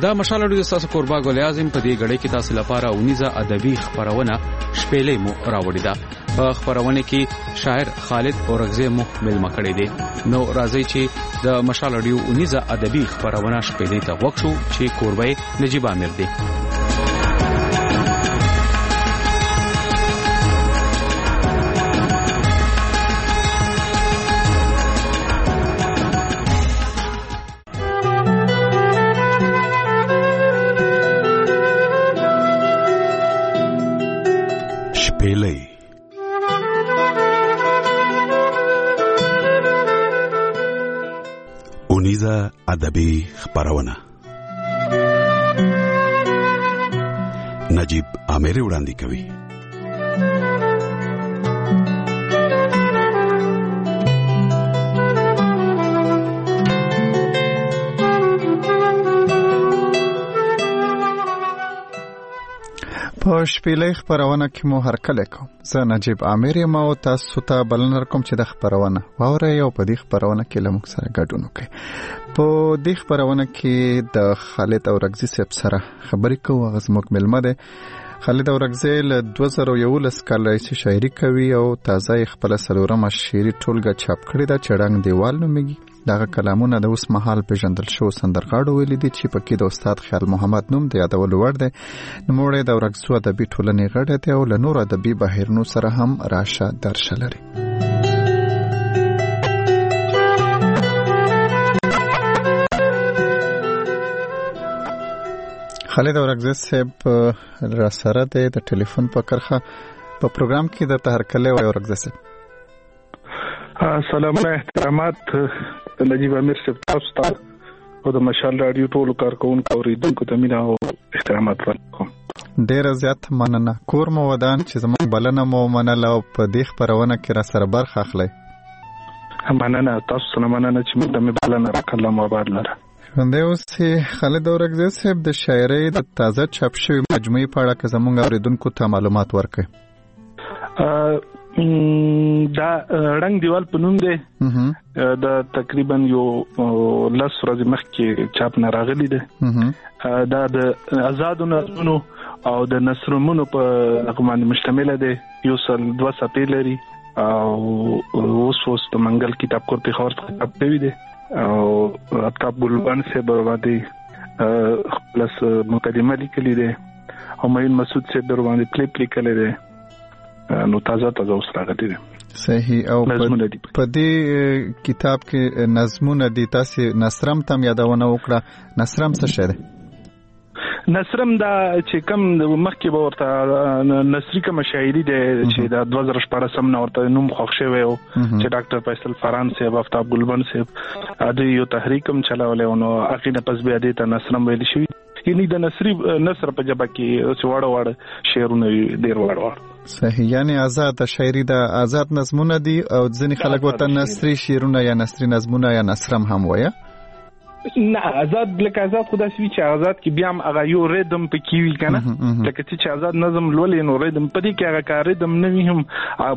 دا مشال اډیو تاسو قربا ګل اعظم په دې غړې کې تاسو لپاره اونیزه ادبي خبرونه شپېلې مو راوړی دا په خبرونه کې شاعر خالد اورغزی مو ملما کړی دی نو راځي چې د مشال اډیو اونیزه ادبي خبرونه شپېلې ته وښو چې قربای نجیب عامر دی. اونیزه ادبي خبرونه نجیب عامر وړاندې کوي. په شپېلې خبرونه کې مو هرکله کوم. زه نجیب عامر یم او تاسو ته بلنه کوم چې د خبرونه واورئ او په دې خبرونه کې له موږ سره ګډون وکړئ. په دې خبرونه کې د خالد اورغزی صاحب سره خبرې کوو. هغه زموږ ملما دی. خالد اورغزی له 2011 کال راهیسې شاعري کوي او تازه خپل څلورمه شعري ټولګه چاپ کړې ده چې رنګ دیوال نومیږي. دغه کلامونه د اوس مهال پیژندل شو سندرغاړو ویلي دي چې پکې د استاد خیال محمد نوم د یادولو وړ دی. نوموړی د اورغزو ادبي ټولنې غړی دی او له نورو ادبي بهیرونو سره هم راشه درشه لري. خالد اورغزی صاحب را سره دی د ټلیفون په کرخه په پروګرام کې د هرکله وای اورغزی صاحب. سلام احترامات نجیب عامر صاحب تاسو ته او د مشال رادیو ټولو کارکونکو اوریدونکو ته مینا او احترامات ورکوم. ډیر زیات مننه. کور مو ودان چې زموږ بلنه مو منله او په دې خبرونه کې را سره برخه اخلئ. مننه تاسو سره مننه چې موږ د بلنه راکړل مو آباد لره. ژوندی اوسئ. خالد اورغزی صاحب د شاعرۍ د تازه چاپ شوي مجموعې په اړه که زموږ اوریدونکو ته معلومات ورکړئ. دا رنګ دیوال په نوم دی. د تقریبا یو 10 ورځې مخکې چاپ نه راغلی دی. دا د آزادو نظمونو او د نثرمونو په باندې مشتمل دی. یو سل 2 صفحې لري او اوس د منګل کتاب کور په خبر څخه کوي دی او افتاب ګلبان سے باندې خپل مقدمه لیکلې ده او مین مسعود سے باندې کلیپ لیکلې ده. نو تازه اوس راغلی دی. صحیح. او په دې کتاب کې نظمونه دي. تاسو نثرم تم یادونه وکړه. نثرم څه شی دی؟ نثرم دا چې کوم مخکې به ورته نثري کوم شاعري دی چې دا 2014 نه ورته نوم خوښ شوی و چې ډاکټر فیصل فران صاحب افتاب ګلبن صاحب د یو تحریک هم چلاولې نو هغه نه پس بیا دې ته نثرم ویل شوی. یعنی د نثر په جبه کې څو وړ شعرونه ډیر وړ. صحیح. یعنی آزاد شاعري د آزاد نظمونه دي او ځینې خلک ورته نثري شعرونه یا نثري نظمونه یا نثرم هم وایي. نه آزاد لکه آزاد خدای سوي چې آزاد کې بیا هم هغه یو ریدم پکې وی کنه. لکه چې آزاد نظم لولې نو ریدم پدې کې هغه کار ریدم نه وي هم.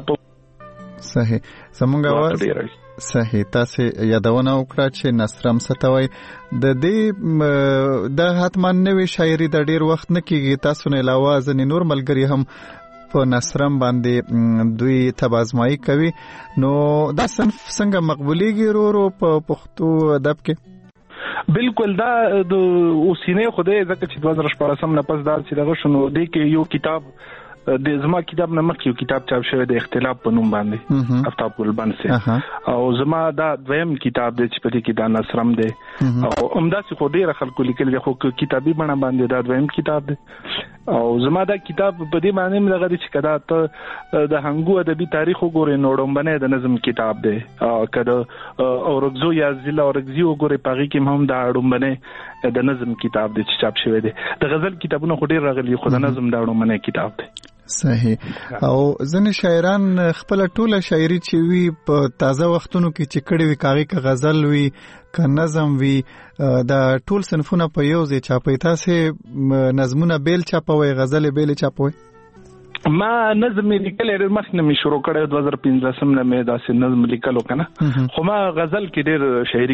صحیح. زمونږ आवाज صحیح. تاسو یادونه وکړه چې نثرم ستوي د دې د حتمان نوې شاعري د ډیر وخت نه کیږي. تاسو نه علاوه ځنې نور ملګری هم په نثرم باندې دوی تبازمایي کوي. نو دا صنف څنګه مقبوليږي ورو په پښتو ادب کې؟ بالکل. دا د اوسینه خوده ځکه چې 2014 نه پس دا چې دغه شنو دی کې یو کتاب د زما کتاب نه مخکې یو کتاب چاپ شوی د اختلاف په نوم باندې افتاب ګلبن سي او زما دا دویم کتاب دی چې په دې کې دا نثرم دی او همداسې خو ډېر خلکو لیکل دي خو کتابي بڼه باندې دا دویم کتاب دی او زما دا کتاب په دې معنی مې لګا دي چې کدا ته د هنګو ادبي تاریخ وګورې نو ډومبنه د نظم کتاب دی کدا اورغزو یا ضلع اورغزي وګورې پاغي کې هم دا ډومبنه د نظم کتاب دی چې چاپ شوی دی. د غزل کتابونه خو ډېر راغلي خو د نظم دا ډومبنه کتاب دی. صحیح. او ځنې شاعران خپل ټوله شاعري چې وی په تازه وختونو کې چې کړي وی کاغي کا غزل وی کا نظم وی دا ټول صنفونه په یو ځای چاپي. تاسو نظمونه بیل چاپوي غزل بیل چاپوي؟ ما نظم لیکل ډېر مخکې مې شروع کړی 2015 نه مې داسې نظم لیکلو کنه خو ما غزل کې ډېر شاعري کړې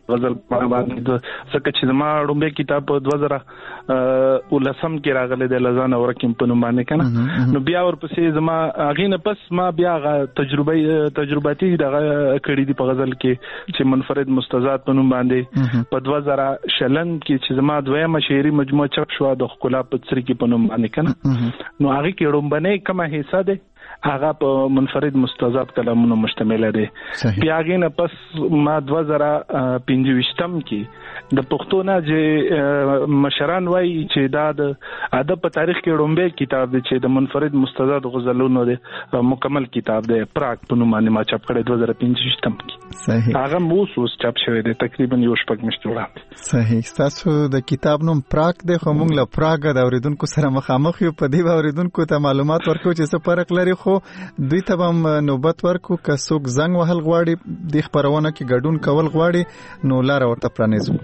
غزل باندې څنګه چې ما رومبه کتاب په 2010 کې راغله د لزان اورکم په نوم باندې کنه نو بیا ورپسې زما اغه نه پس ما بیا تجرباتي دغه کړی دی په غزل کې چې منفرد مستزاد په نوم باندې په 2000 شلن کې چې زما دویمه شعري مجموعه چاپ شو د خلا په سر کې په نوم باندې کنه نو هغه کې رومبنه کومه حصہ ده هغه په منفرد مستزاد کلامونو مشتمل دی بیا هغه نه پس ما 2025 کې د پښتو نه چې مشران وایي چې دا د ادب په تاریخ کې رومبه کتاب دی چې د منفرد مستزاد غزلونو دی مکمل کتاب دی پراک په نوم باندې ما چاپ کړی 2025 کې صحیح هغه موسوس چاپ شوی دی تقریبا یو شپږ میاشتې وړاندې صحیح تاسو د کتاب نوم پراک دی خو موږ له پراګ د اوریدونکو سره مخامخ یو په دې اوریدونکو ته معلومات ورکو چې څه فرق لري خو دوی ته هم نوبت ورکو که څوک زنګ وهل غواړي د خبرونه کې ګډون کول غواړي نو لار ورته پرانیزو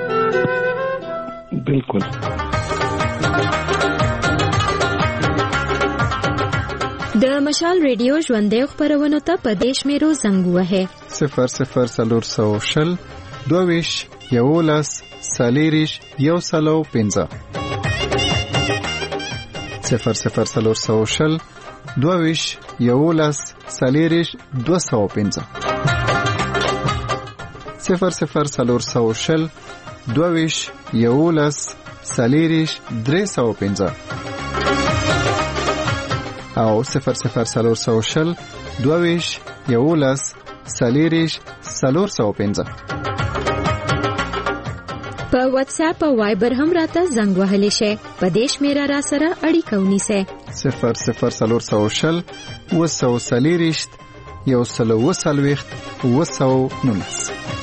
بالکل د مشال ریډیو ژوندې خبرونه ته په دیش میرو زنګ وهه 00 22 یولس سالیریش یو سلو 15 00 22 یولس سالیریش 215 00 22 یولس سالیریش 315 او 00 22 یولس سالیریش 415 په واتس اپ او وایبر هم راته زنګ وهلی شي په دیش میرا را سره اړیکه ونیسه 00 وسو سالیریشت یو سلو وسلويخت وسو نونس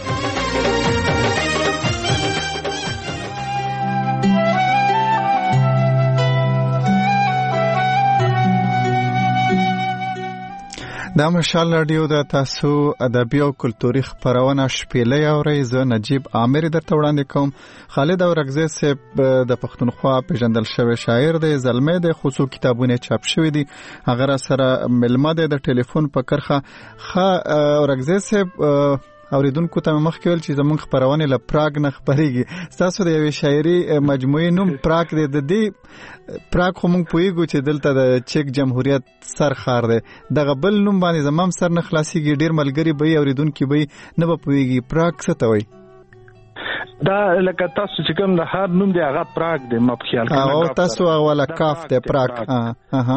دا مشال رادیو د تاسو ادبي او کلتوري خبرونه شپېلې اوري زه نجيب عامر درته وړاندې کوم خالد اورغزی صاحب د پښتونخوا پیژندل شوی شاعر دی زلمه د خصوصي کتابونه چاپ شوی دي هغه سره ملمه د ټلیفون په کرخه اورغزی صاحب اوریدونکو ته مخکې ویل چې زمونږ خبرونه له پراګ نه خبرېږي تاسو د یوې شاعري مجموعې نوم پراګ دی د دې پراګ خو موږ پوهیږو چې دلته د چک جمهوریت سر خار دی دغه بل نوم باندې زمام سر نه خلاصيږي ډیر ملګری به اوریدونکو به نه به پوهیږي پراګ څه ته وایي دا لکه تاسو چې کوم د هر نوم دی هغه پراګ دی ما په خیال کې او تاسو هغه کاف دی پراګ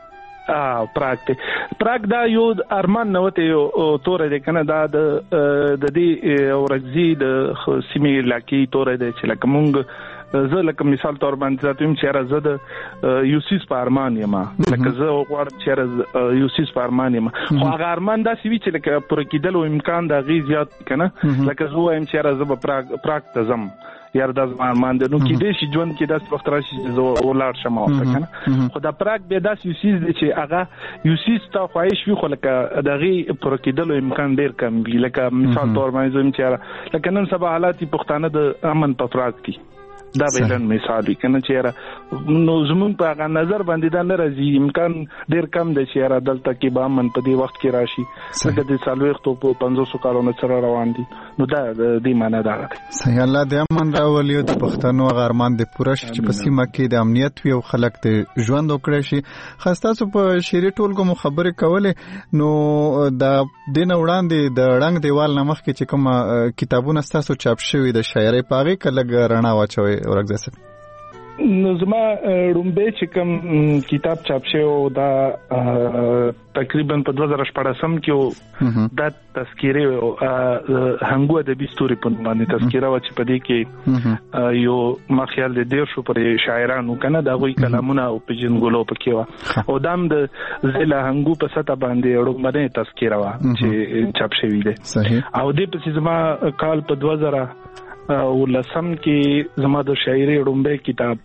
پراګ دا یو ارمان نوته یو تور دی کنه دا د دې اورګزی د سیمې لکه تور دی چې لکه مونږ زه لکه مثال تور باندې ذاتم چې راځه د یوسیس په ارمان یم لکه زه غواړم چې یوسیس په ارمان یم خو هغه ارمان دا سی چې لکه پر کېدل او امکان دا غي زیات کنه لکه زه وایم چې راځه په پراګ ته زم یار د ارمان د نو کې دې شي ژوند کې داس وخت راشي چې ولار شمه کنه خو دا پراګ به داس یوسیس دي چې هغه یوسیس ته خواهش وي خو لکه دغه پر کېدل امکان ډیر کم وي لکه مثال تور باندې زم چې لکه نن سبا حالات پښتانه د امن په پراګ دي دا بیلن مثال کنه چې نو زمون په هغه نظر باندې دا نه راځي امکان ډیر کم دی چې را دلته کې به امن په دې وخت کې راشي لکه د سالويختو په 500 کالونو سره روان دي نو دا د دې معنی دا ده صحیح الله دې امن راولي د پښتنو غرمان د پوره شي چې په سیمه کې د امنیت وي او خلک ته ژوند وکړي شي خاصه په شری ټولګو مخبره کوله نو د دین وړاندې د رنگ دیوال نمخ کې چې کوم کتابونه تاسو چاپ شوی د شاعري پاغي کله رڼا واچوي اورګزی صاحب نو زما رومبه چې کوم کتاب چاپ شوی دا تقریبا په 2014 کې دا تذکیره هنګو ادبي ستوري په باندې تذکیره و چې په دې کې یو ما خیال دې شو پر شاعرانو کنه دا غوي کلامونه او پجنګولو پکې و او دام د زله هنګو په ستا باندې رومبه تذکیره و چې چاپ شوی دی او دې په زما کال په 2000 او لسم کې زما د شاعري رومبه کتاب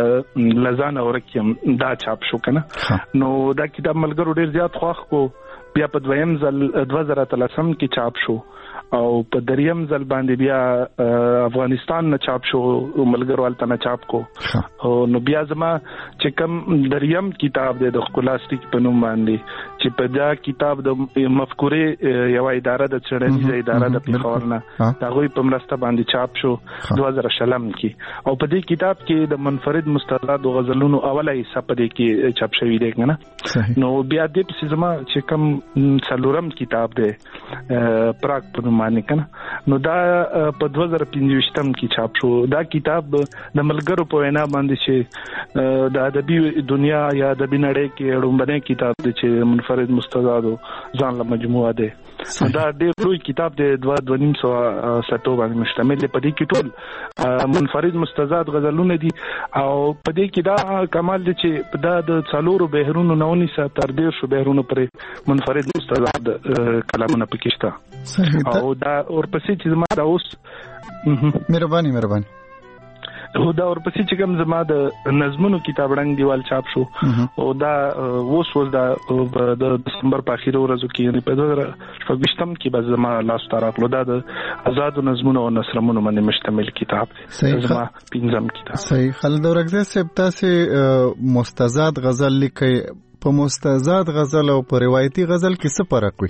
لزان اورکم دا چاپ شو کنه نو دا کتاب ملګرو ډیر زیات خوښ کو بیا په دویم ځل 2013 کې چاپ شو او په دریم ځل باندې بیا افغانستان نه چاپ شو ملګرو الته نه چاپ کو او نو بیا زما چې کوم دریم کتاب دی د خلاصټیک په نوم باندې چې په دا کتاب د مفکورې یو اداره د څېړنیزه اداره د پیښور نه هغه په مرسته باندې چاپ شو 2000 کې او په دې کتاب کې د منفرد مستزاد غزلونو اوله حصہ په دې کې چاپ شوی دی کنه نو بیا دې په زما چې کوم څلورم کتاب دی پراګ په باندې کنه نو دا په 2015 کې چاپ شو دا کتاب د ملګرو په وینا باندې چې د ادبي دنیا یا ادبي نړۍ کې وړاندې کتاب دی چې منفرد مستزاد ځان له مجموعه ده دا ډېر لوی کتاب دی 2.5 سطحو باندې مشتمل دی په دې کې ټول منفرد مستزاد غزلونه دي او په دې کې دا کمال دی چې دا د څلورو بهرونو نونی سره تر ډېر شو بهرونو پر منفرد مستزاد کلامونه پکې شته او دا ورپسې چې زما دا اوس مهرباني او دا ورپسې چې کوم زما د نظمونو کتاب رنګ دیوال چاپ شو او دا اوس دا د دسمبر په اخیرو ورځو کې یعنی په 2024 کې به زما لاس طرفلو دا د آزاد نظمونو او نثرمونو باندې مشتمل کتاب دی زما پنځم کتاب صحیح خالد اورکزی صاحب تاسو مستزاد غزل لیکي په مستزاد غزل او په روایتي غزل کې څه فرق وي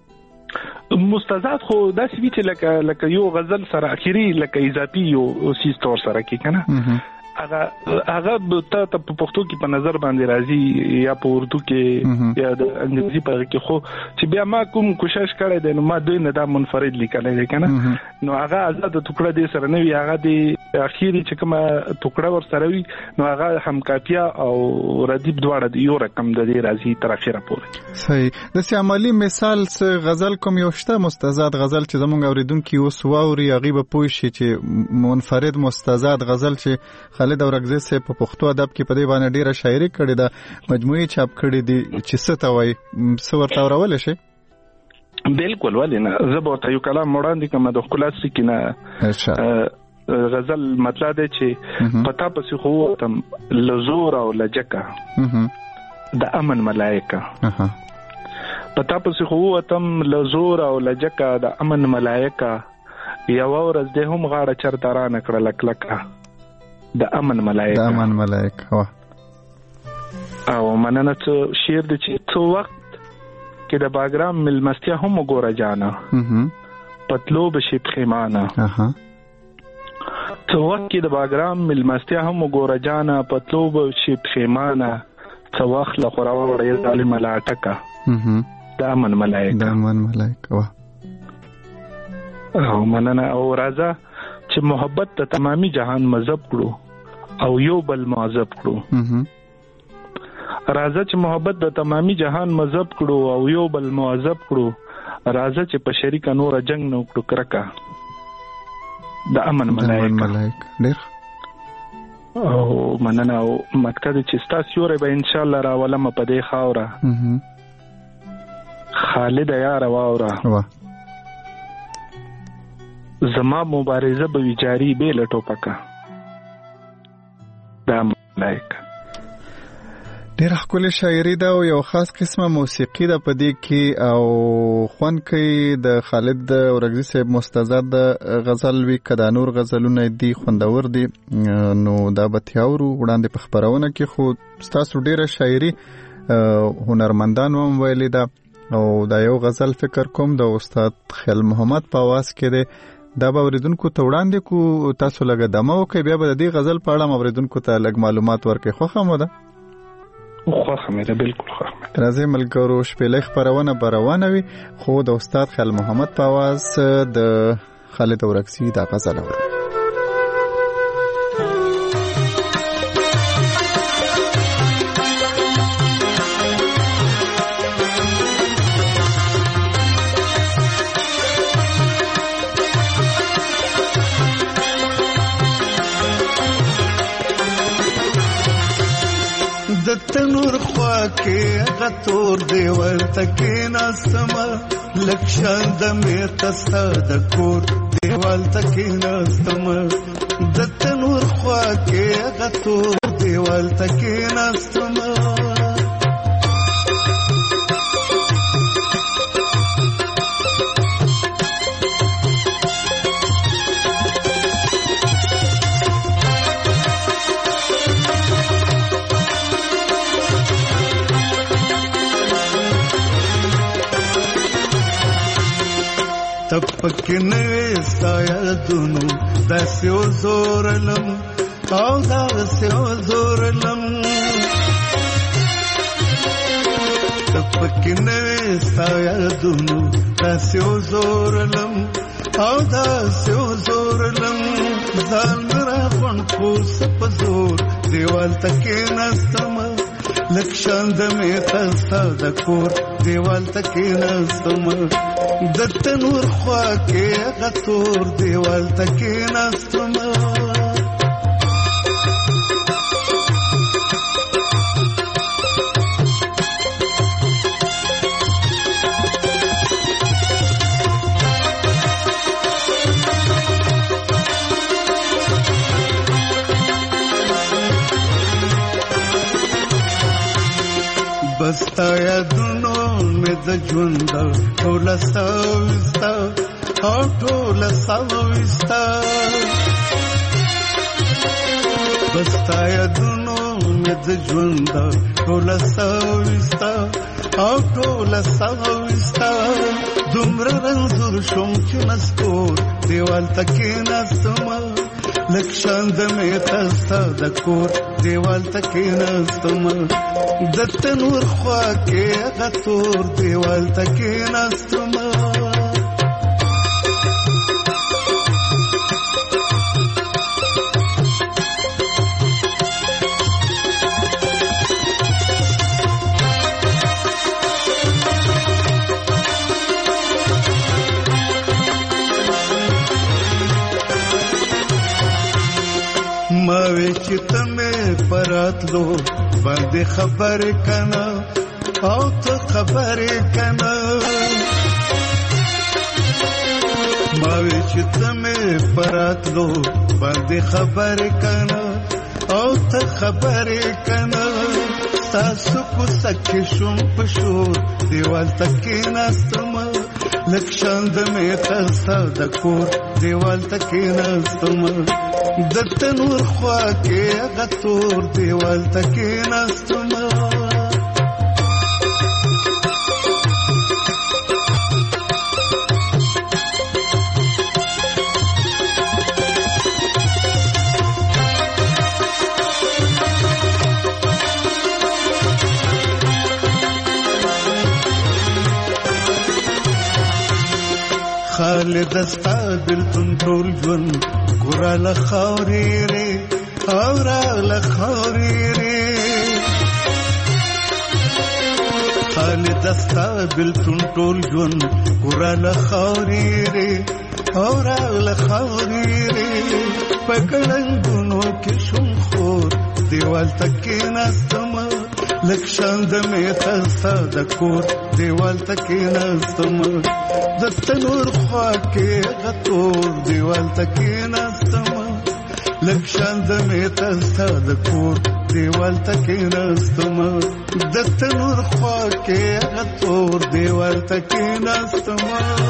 مستزاد خو داسې وی چې لکه یو غزل سره اخیری لکه اضافي یو سیس تور سره کې کنه هغه ته په پښتو کې په نظر باندې راځي یا په اردو کې یا د انګلیسي په کې خو چې بیا ما کوم کوشش کړی دی نو ما دوی نه دا منفرد لیکلی دی کنه نو هغه آزاد ټوکړه دې سره نه وي هغه د اخیری چې کومه ټوکړه ور سره وي نو هغه هم کاپیا او ردیب دواړه یو رقم د دې راځي تر اخره پورې صحیح د سی عملی مثال غزل کوم یو شته مستزاد غزل چې زمونږ اوریدونکو اوس واوري هغه به پوه شي چې منفرد مستزاد غزل چې خالد اورکزی صاحب په پښتو ادب کې په دې باندې ډیره شاعري کړې ده مجموعي چاپ کړې دي چې څه ته وایي څه ورته اورول شي بالکل ولې نه زه به ورته یو کلام وړاندې کوم د خلاصې کې نه غزل مطلب دی چې پتا پسې خو تم لزور او لجکا د امن ملائکه پتا پسې خو تم لزور او لجکا د امن ملائکه یو ورځ د هم غاړه چرته را نکړه لکلکه د امن ملائکه او مننه څه شعر د چې څو وخت کې د باګرام ملمستیا هم وګوره جانا پتلو بشي پخیمانه څو وخت کې د باګرام ملمستیا هم وګوره جانا پتلو بشي پخیمانه څو وخت له خورا وړې ظالم ملائکه د امن ملائکه او مننه او راځه چې محبت ته تمامي جهان مذهب کړو او یو بل معذب کړو راځه چې محبت د تمامي جهان مذهب کړو او یو بل معذب کړو راځه چې په شریکه نور جنگ نو کړو کرکا د امن ملائکه ډېر او مننه او مقصد چې تاسو یو به ان شاء الله راولم په دې خاوره خالد یار واوره زما مبارزه به ویجاری به لټوپکا دا ملائکه ډېر ښکلې شاعري ده او یو خاص قسمه موسیقي ده په دې کې او خوند کوي د خالد اورکزی صاحب مستزاد غزل وی کدا نور غزلونه دي خوندور دي نو دا به تیاورو وړاندې په خبرونه کې خو تاسو ډېره شاعري هنرمندان هم ویلي ده او دا یو غزل فکر کوم د استاد خیل محمد په आवाज کې ده دا به اوریدونکو ته وړاندې کو تاسو لګه دمه وکړئ بیا به د دې غزل په اړه اوریدونکو ته لږ معلومات ورکړئ خوښه مو ده خوښه مې ده بالکل خوښه مې ده راځئ ملګرو شپېلۍ خپرونه به روانه وي خو د استاد خیل محمد په اواز د خالد اورکزي دا غزل اورو د تنور خوا کې غتور دیوال تکې ناستم لکشان د مې تستا د کور دیوال تکې ناستم د تنور خوا کې غتور دیوال تکې ناستم تپک نوستا یادونو داسې وزورلم او داسې وزورلم تپک نوستا یادونو داسې وزورلم او داسې وزورلم ځان را غون پوس په زور دیوال ته کېناستم لکه شاند مې خسته د کور دیوال ته کېناستم د تنور خوا کې هغه تور دیوال ته کېناستم بستا یادونو مې د ژوند ټوله سوستا او ټوله سوستا بستا یادونو مې د ژوند ټوله سوستا او ټوله سوستا دومره رنځور شوم چې نسکور دیوال ته کېناستم لکه شاند مې خسته د کور دیوال ته کېناستم د تنور خوا کې هغه تور دیوال ته کېناستم چې ته مې پراتلو باندې خبرې کنه او ته خبرې کنه ما وی چې ته مې پراتلو باندې خبرې کنه او ته خبرې کنه تاسو کو سکه شوم پښور دیوال ته کېناستم لکه شاند مې خسته د کور دیوال ته کېناستم د تنور خوا کې هغه تور دیوال ته کېناستم خالد ستا بلتون ټول ژوند ګورا لخاوري ري اورا لخاوري ري خالد ستا بلتون ټول ژوند ګورا لخاوري ري اورا لخاوري ري پکړنګونو کې شوم خور دیوال ته کېناستم لکه شاند مې خسته د کور دیوال ته کېناستم د تنور خوا کې هغه تور دیوال ته کېناستم لکه شاند مې خسته د کور دیوال ته کېناستم د تنور خوا کې هغه تور دیوال ته کېناستم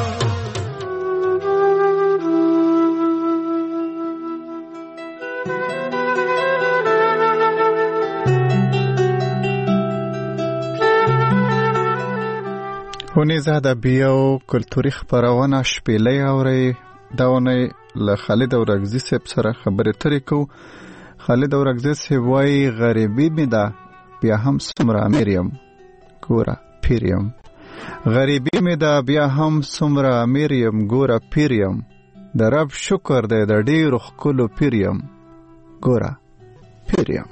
ونیزه ادبي او کلتوري خپرونه شپېلۍ اورئ دا اونۍ له خالد اورکزي صاحب سره خبرې اترې کوو. خالد اورکزي صاحب وایي غریبي مې ده بیا هم څومره امیر یم ګوره پیر یم غریبي مې ده بیا هم څومره امیر یم ګوره پیر یم د رب شکر دی د ډېرو ښکلو پیر یم ګوره پیر یم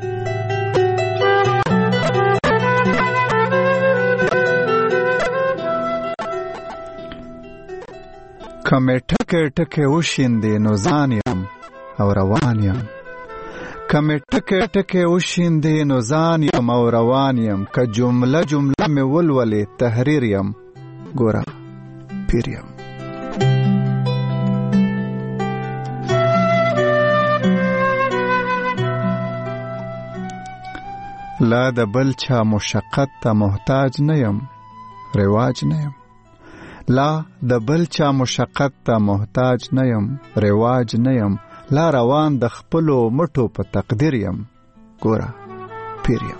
که مې ټکې ټکې وشیندې نو ځان یم او روان یم که مې ټکې ټکې وشیندې نو ځان یم او روان یم که جمله جمله مې ولولې تحریر یم ګوره پیر یم لا د بل چا مشقت ته محتاج نه یم رواج نه یم لا د بل چا مشقت ته محتاج نه یم رواج نه یم لا روان د خپلو مټو په تقدیر یم ګوره پیر یم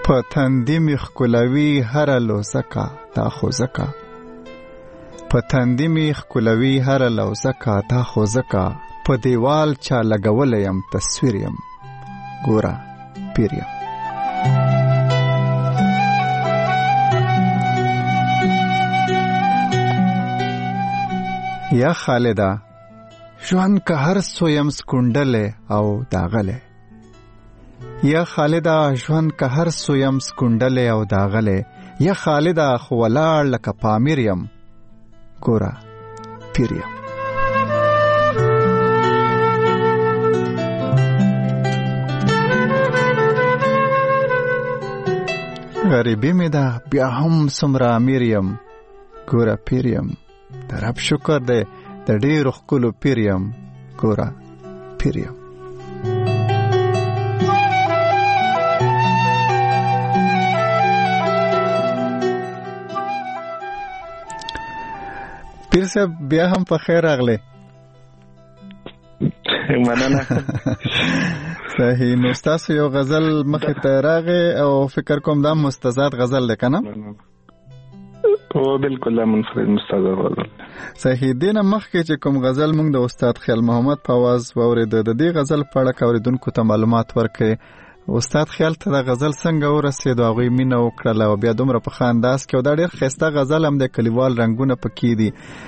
په تندې مې ښکلوي هره لوزکه تا خو ځکه په تندې مې ښکلوي هره لوزکه تا خو ځکه په دیوال چا لګولی یم تصویر یم ګوره پیر یم. یا خالده ژوند که هر څو یم سکونډلی او داغلی یا خالده ژوند که هر څو یم سکونډلی او داغلی یا خالده خو ولاړ لکه پامیر یم ګوره پیر یم. غریبی می ده بیا هم څومره امیر یم ګوره پیر یم. د رب شکر دی د ډېرو ښکلو پیر یم ګوره پیر یم. پیر صاحب بیا هم په خیر راغلی. مننه. صحیح. نو ستاسو یو غزل مخې ته راغی او فکر کوم دا مستزاد غزل دی که نه؟ او بالکل منفرد مستزاد غزل. صحیح. دینه مخکې چې کوم غزل موږ د استاد خیال محمد په आवाज واورېده د دې غزل په اړه که اورېدونکو ته معلومات ورکړي. استاد خیال ته دا غزل څنګه ورسېد او هغوی مینه وکړله او بیا دومره په ښه انداز کې او دا ډېر ښایسته غزل هم دی. کلیوال رنګونه پکې دي،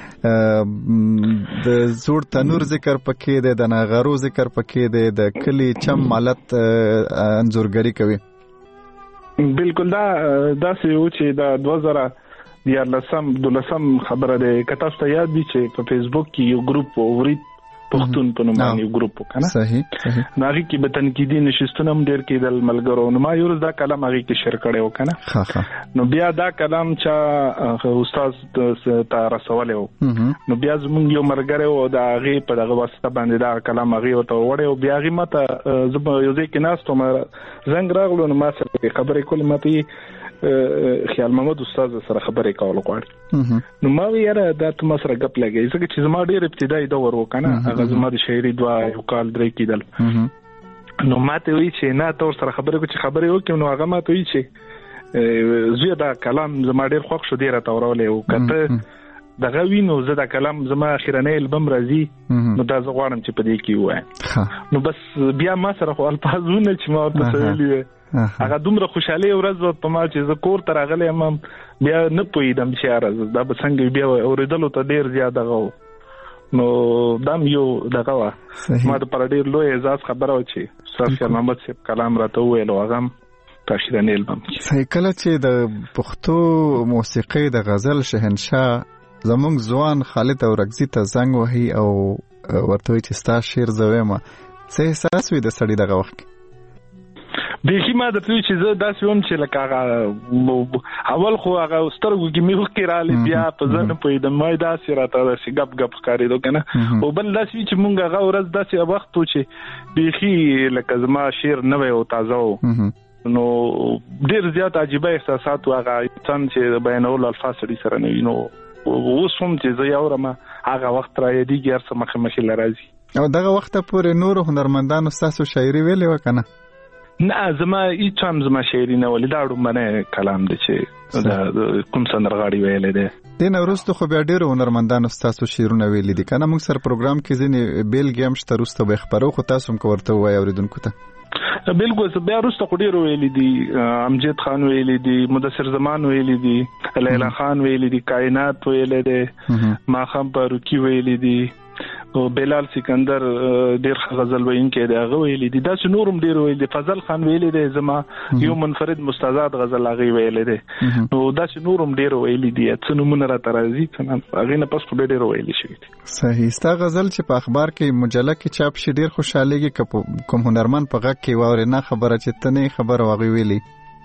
د زوړ تنور ذکر پکې دی، د ناغرو ذکر پکې دی، د کلی چم مالت انځورګري کوي. بالکل داسې و چې دا 2012 خبره ده. که تاسو ته یاد وي چې په فیسبوک کې یو ګروپ اورید پښتون په نوم باندې یو ګروپ وکنه. صحیح. ناغي کې به تنقیدي نشستونه هم ډېر کېدل ملګرو. نو ما یو دا کلام هغه کې شیر کړی وکنه. نو بیا دا کلام چې استاد ته رسولیو نو بیا زمونږ یو مرګره او دا هغه په دغه واسطه باندې دا کلام هغه ورته وړي او بیا هغه ماته زما یو ځکه ناستو ما زنګ راغلو نو ما سره خبرې کولې ماته خیال محمد استاد سره خبرې کول غواړي. نو ما ویره دا ته ما سره غپ لګي ځکه چې زما ډېر ابتدایي دور وکنه. هغه زما د شاعري دوا یو کال درې کېدل. نو ماته وی چې نه تور سره خبرې کو چې خبرې وکم نو هغه ماته وی چې زه دا کلام زما ډېر خوښ شو ډېر تاورولې او کته دغه وینو زه دا کلام زما اخیرنۍ البم راځي نو دا زه غواړم چې په دې کې وای. نو بس بیا ما سره خو الفاظونه چې ما ورته ویلي هغه دومره خوشاله ورځ په ما چې زه کور ته راغلی یم بیا نه پوهېدم چې یاره دا به څنګه بیا اورېدلو ته ډېر زیات دغه و. نو دا یو دغه وه ما دپاره ډېر لوی اعزاز خبره وه چې استاد خیال محمد صاحب کلام راته وویل او هغه هم په اخرنۍ البم کې. صحیح. کله چې د پښتو موسیقۍ د غزل شهنشاه زمونږ ځوان خالد اورکزي ته زنګ وهي او ورته وایي چې ستا شعر زه ویمه څه احساس وي د سړي دغه وخت کې؟ بیخي ما درته وایي چې زه داسې وم چې لکه هغه اول خو هغه سترګو کې مې اوښکې رالې بیا په زه نه پوهېدم ما داسې راته داسې ګپ ګپ ښکارېدو که نه. او بل داسې وي چې مونږ هغه ورځ داسې وخت و چې بیخي لکه زما شعر نوی او تازه و نو ډېر زیات عجیبه احساسات و. هغه انسان چې بیانولو الفاظ سړي سره نه وي نو اوس هم چې زه یاورم هغه وخت را یادېږي هر څه مخې مخې له راځي. او دغه وخته پورې نورو هنرمندانو ستاسو شاعري ویلې وه که نه؟ نه زما هیڅ هم زما شاعري نه ولې دا ډومبنی کلام دی چې کوم سندرغاړي ویلی دی. دې نه وروسته خو بیا ډېرو هنرمندانو ستاسو شعرونه ویلي دي که نه؟ موږ سره پروګرام کې ځینې بیلګې هم شته وروسته به یې خپرو خو تاسو هم که ورته ووایي اورېدونکو ته. بالکل بیا وروسته خو ډېرو ویلي دي. امجد خان ویلي دي، مدثر زمان ویلي دي، لیلا خان ویلي دي، کائنات ویلی دی، ماښام فاروقي ویلي دي، بلال سکندر ډیر غزل وینکي دی هغه ویلي دي. داسې نورم ډیر ویلي دي. فضل خان ویلي دی زما یو منفرد مستزاد غزل هغه ویلي دي. نو داسې نورم ډیر ویلي دي. څه نمونه راته راځي هغې نه پس خو ډیر ویلي شوي دي. صحیح. ستا غزل چې په اخبار کې مجله کې چاپ شي ډیر خوشحالېږي که کوم هنرمند په غږ کې واورې نه خبره چې ته نه خبره هغې ویلي؟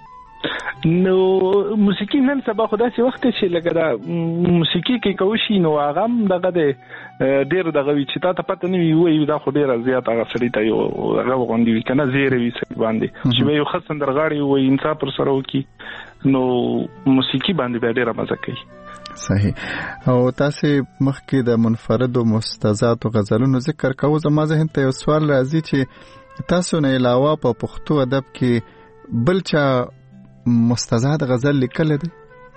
نو موسیقي نن سبا خو داسې وخت چې لکه دا موسیقي کې کوشي نو هغه هم دغه دی ډېر دغه وي چې تا ته پته نه وي وایي دا خو ډېره زیات هغه سړي ته یو هغه غوندې وي که نه زیری وي سړي باندې چې به یو ښه سندرغاړی ووایي انصاف پر سره وکړي نو موسیقي باندې بیا ډېره مزه کوي. صحیح. او تاسې مخکې د منفردو مستزادو غزلونو ذکر کوو. زما ذهن ته یو سوال راځي چې تاسو نه علاوه په پښتو ادب کې بل چا مستزاد غزل لیکل دي؟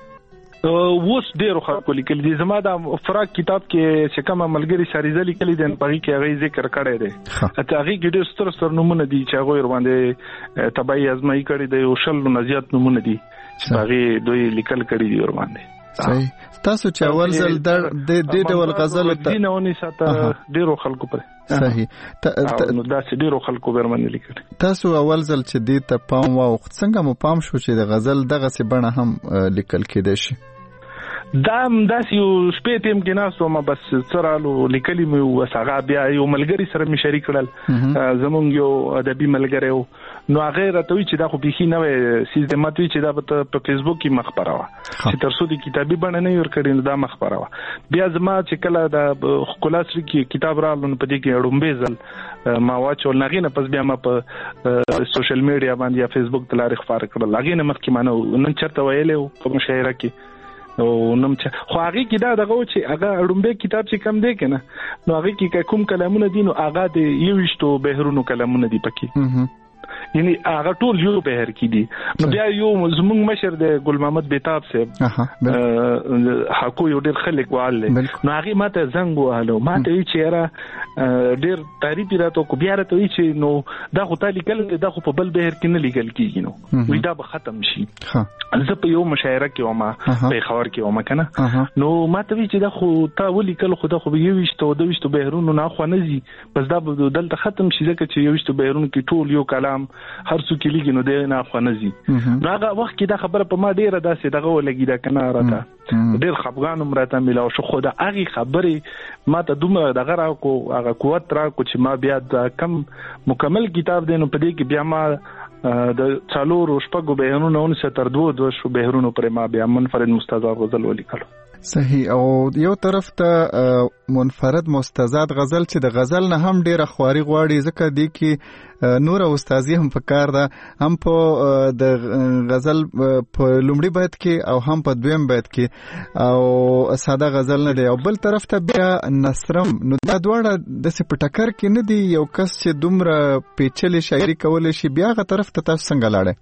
ووس ډیرو خلکو لیکل دي. زما د فراق کتاب کې چې کوم ملګری ساریزه لیکل دي په کې هغه ذکر کړی دی. اته هغه کې ډېر ستر نمونه دي چې هغه ور باندې تبعی ازمایي کړی دی او شل نزيات نمونه دي چې هغه دوی لیکل کړی دي ور باندې. صحیح. تاسو چې اول ځل د ډول غزل ته دینونی ساته ډیرو خلکو پر صحیح نو دا چې ډیرو خلکو ورمنه لیکل. تاسو اول ځل چې د ته پام واو څنګه مو پام شو چې د غزل دغه څه بڼه هم لیکل کېدای شي؟ دا یو شپې تیم کې ناسو ما بس سرالو لیکلی مې وسغه بیا یو ملګری سره می شریک کړل زمونږ یو ادبي ملګری نو هغه راته وی چې دا خو بيخي نه وي سیستمات وی چې دا په فیسبوک کې مخبره وا چې ترڅو د کتابي بڼه نه ور کړی دا مخبره وا. بیا زما چې کله دا خلاصري کې کتاب رالو په دې کې اړومبه ځل ما واچول نغې نه پس بیا ما په سوشل میډیا باندې یا فیسبوک تلارخ فار کړل هغه نه مخکې مانو نن چرته ویلې په مشاعره کې او نم چې خو هغه کې دا دغه چې هغه اړومبه کتاب چې کم دی کنه نو هغه کې کوم کلمونه دي نو هغه د یوشتو بهرونو کلمونه دي پکې یعنی هغه ټول یو بهر کې دي. نو بیا یو زموږ مشر د ګل محمد بیتاب صاحب حقو یو ډېر خلک واله نو هغه ماته زنګ وهلو ماته وی چې را ډېر تعریف راته کو بیا راته وی چې نو دا خو تاسو لیکل دا خو په بل بهر کې نه لیکل کیږي نو وی دا به ختم شي. زه په یو مشاعره کې ومه په خبر کې ومه کنه نو ماته وی چې دا خو تا ولیکل خو دا خو یو وشتو د وشتو بهرونو نه خو نه زی بس دا دلته ختم شي ځکه چې یو وشتو بهرونو کې ټول یو کلام هر څو کې لګي نو د نه خو نه زی. نو هغه وخت کې دا خبره په ما ډیره داسې دغه ولګی دا کنه راته ډیر خپګان مرته ملاو شو خو دا هغه خبره ما ته دومره دغه را کو هغه قوت را کو چې ما بیا د کم مکمل کتاب دینو په دې کې بیا ما د څلور شپږو بهرونو 19 شو بهرونو پر ما بیا منفرد مستزاد غزل ولیکلو. صحیح. او یو طرف ته منفرد مستزاد غزل چې د غزل نه هم ډیره خواري غواړي ځکه دی کې نور استادي هم پکار ده هم په د غزل په لومړي بیت کې او هم په دویم بیت کې او ساده غزل نه دی او بل طرف ته بیا نثرم نو دا دواړه د سپټکر کې نه دی یو کس چې دومره پیچلې شاعري کولای شي بیا غا طرف ته تاسو څنګه لاړئ؟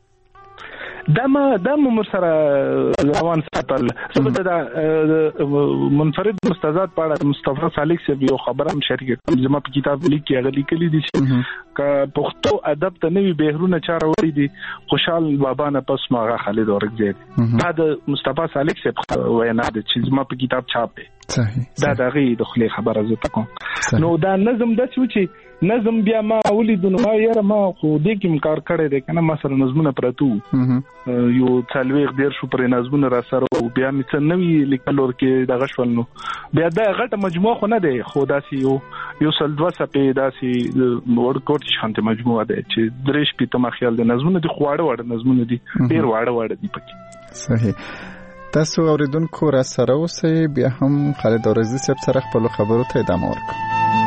دا مر سره روان ساتل سبب دا منفرد مستزاد پاړه مصطفی صالح سے یو خبره هم شریک زما په کتاب لیکي هغه لیکلي دي چې پښتو ادب ته نوی بهرونه چاره وړي دي خوشحال بابا نه پس ماغه خالد اورګزی دا د مصطفی صالح سے وینا د چې زما په کتاب چاپ دی. دا دغه د خلی خبره زه تکوم نو دا نظم د چې نظم بیا ما ولید نو یاره ما خو دې کې کار کړی دی کنه ما سره نظمونه پراتو یو څلويخ ډیر شو پر نظمونه را سره او بیا می څه نوی لیکلور کې دغه شول نو بیا دا غټه مجموعه خو نه دی خو داسي یو سل 2 صفحې داسي ورډ کوټ شانته مجموعه ده چې درېش په تما خیال د نظمونه دي خواړه نظمونه دي ډیر واړه دي پکې. صحیح. تاسو اوریدونکو را سره اوسئ بیا هم خالد اورزی صاحب سره خپل خبرو ته ادامه ورکړو.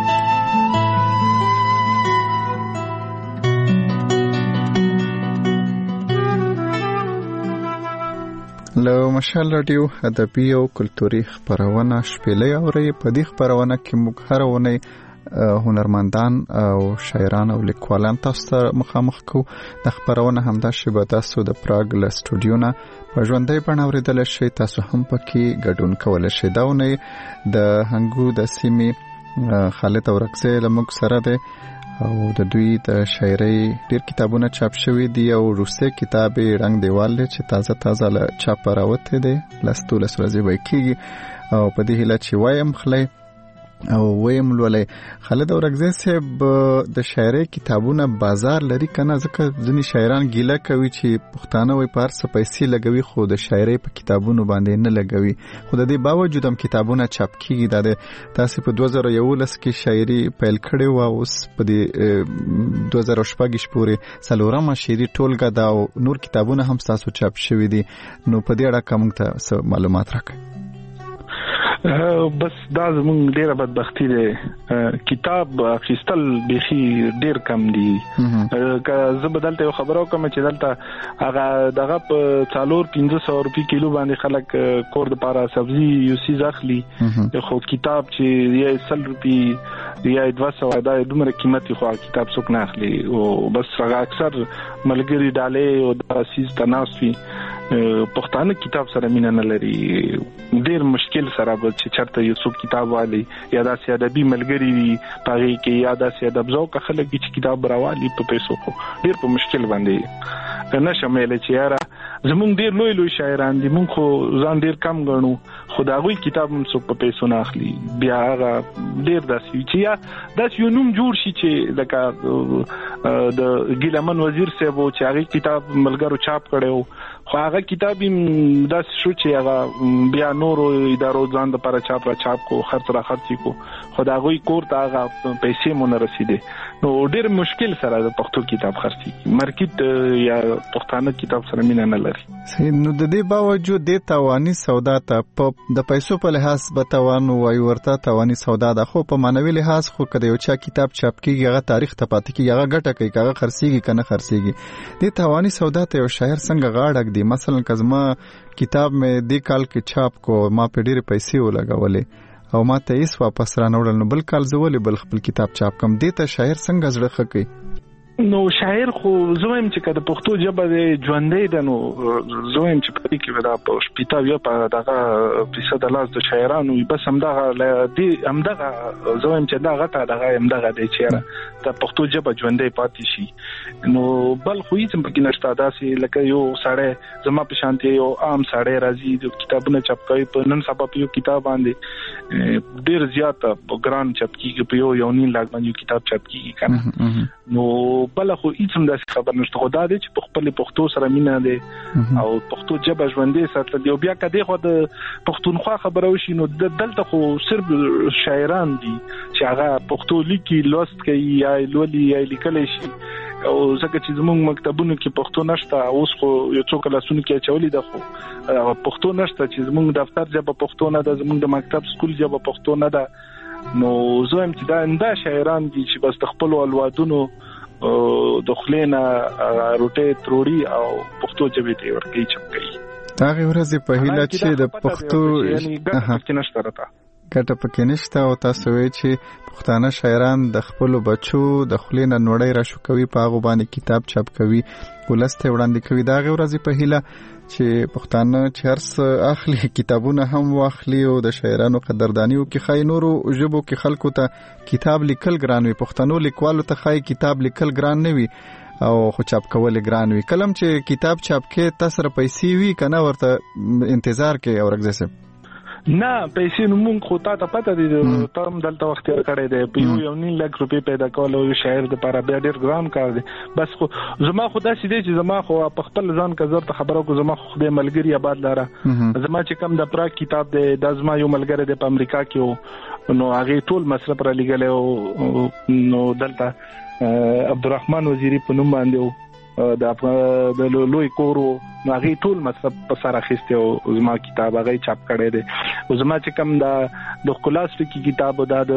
له مشال رادیو ادبي او کلتوري خبرونه شپېلې اوري په دې خبرونه کې موږ هر ونه هنرمندان او شاعران او لیکوالان تاسو ته مخامخ کو د خبرونه همدا شبه تاسو د پراګ له سټوډیو نه په ژوندۍ بڼه اوریدل شي تاسو هم پکې ګډون کولای شئ. دا ونه د هنګو د سیمې خالد اورګزی لمک سره ده او د دوی د شاعرۍ ډیر کتابونه چاپ شوي دي او روسي کتاب رنگ دیوال چې تازه له چاپ راوته دي لستو لسرځي وای کیږي او په دې هله چې وایم خلای او ویم لولې خالد اورګزی صاحب د شاعرۍ کتابونه بازار لري کنه ځکه ځینی شاعران ګیله کوي چې پښتانه وای پر څه پیسې لګوي خو د شاعرۍ په کتابونو باندې نه لګوي خو د دې باوجود هم کتابونه چاپ کیږي د تاسو په 2011 کې شاعري پیل کړې و او اوس په 2014 پورې څلورمه شاعري ټولګه دا او نور کتابونه هم تاسو چاپ شوي دي نو په دې اړه کوم ته معلومات راکړئ. بس دا زمونږ ډیره بدبختی ده کتاب خستل بيخي ډیر کم دي که زه بدلته یو خبرو کوم چې دلته هغه دغه په 400-500 روپی کیلو باندې خلک کور د پاره سبزی یو سیز اخلي خو کتاب چې 100 روپی یا 200 دا دومره قیمتي خو کتاب څوک نه اخلي او بس هغه اکثر ملګری ډالې او د سیس تناسي پښتانه کتاب سره مینه نه لري ډیر مشکل سره به چې چرته یو څوک کتاب والی یا د سیادبي ملګری وي پاره کې یا د سیادب ذوق خلک چې کتاب راوالي په پیسو خو ډیر په مشکل باندې نه شامل چې یاره زمونږ ډیر لوی شاعران دي مونږ خو ځان ډیر کم غنو خدایوي کتاب هم څوک په پیسو نه اخلي بیا هغه ډیر داسې چې یا داس یو نوم جوړ شي چې لکه د ګیلمن وزیر صاحب چې هغه کتاب ملګرو چاپ کړو خو هغه کتاب داس شو چې هغه بیا نورو ادارو ځان لپاره چاپ کو خرڅ کو خدایوي کور ته هغه پیسې مونږ رسیدي نو ډیر مشکل سره د پښتو کتاب خرڅي مارکیټ یا پښتانه کتاب سره مینه نه لري نو د دې باوجود د توانی سودا ته د پیسو په لحاظ به توان وای ورته توانی سودا ده خو په معنوي لحاظ خو کده یو چا کتاب چاپ کیږي هغه تاریخ ته پاتې کیږي هغه ګټه کوي هغه خرڅيږي کنه خرڅيږي د توانی سودا ته یو شاعر څنګه غاړک دی مثلا کزما کتاب مې د کال کې چاپ کو ما په ډېر پیسې ولګولې او ما ته هیڅ واپس را نه وړل نو بل کال زولې بل خپل کتاب چاپ کم دیته شاعر څنګه زړه خکې نو شاعر خو زویم چې کده پښتو ژبه د ژوندې ده نو زویم چې پدې کې ودا په شپږ یا په دغه فیصد لاس د شاعرانو بس همدغه زویم چې دغه همدغه د چیرې د پښتو ژبه ژوندې پاتې شي نو بل خو هیڅ په کې نشته داسې لکه یو ساړې زما په شانتي یو عام ساړې راځي د کتابونو چاپ کوي په نن سبا په یو کتاب باندې ډیر زیات ګران چاپ کیږي په یو نیم لاک باندې کتاب چاپ کیږي کنه نو بل خو هیڅ هم داسې خبر نشته خو دا دی چې په خپل پښتو سره مینه ده او پښتو ژبه ژوندې ساتل دی او بیا کده خو د پښتونخوا خبره وشي نو دلته خو صرف شاعران دي چې هغه پښتو لیکي لوست کوي یا لولي یا لیکل شي او ځکه چې زموږ مکتبونو کې پښتو نشته اوس خو یو څو کلاسونو کې چولې ده خو پښتو نشته چې زموږ دفتر ژبه پښتو نه ده زموږ د مکتب سکول ژبه پښتو نه ده نو زه هم چې دا شاعران دي چې بس خپل اولادونو د خلینا روټه تروړي او پښتو ژبه ته ورکی چمکي هغه ورځې په هیله چې د پښتو ګټه پکې نشته او تاسو وی چې پښتانه شاعران د خپل بچو د خلینا نوړی را شو کوي په هغه باندې کتاب چاپ کوي ولسته وړاندې کوي دا هغه ورځې په هیله چې پښتانه چرس اخلي کتابونه هم واخلي او د شاعرانو قدرداني او کې خای نورو ژبو کې خلکو ته کتاب لیکل ګران وي پښتنو لیکوالو ته خای کتاب لیکل ګران نه وي او خو چاپ کول ګران وي کلم چې کتاب چاپ کې تاسو پیسې وي کنه ورته انتظار کې اورګزه نه پیسې نو مونږ خو ته پته دي تم دلته وخت کړی دی په یو 9 لک روپۍ پیدا کول او شاعر د لپاره بیا ډیر ګران کار دی بس خو زما خو داسې دی چې زما خو په خپل ځان کزر ته خبرو کو زما خو د ملګری آباد لاره زما چې کم د پرا کتاب دی د زما یو ملګری د امریکا کې نو هغه ټول مصرف را لګل نو دلته عبدالرحمن وزیری په نوم باندې د لوی کورو هغه ټول مطلب په سره خسته او زما کتاب هغه چاپ کړی دی او زما چې کوم د خلاصې کتاب د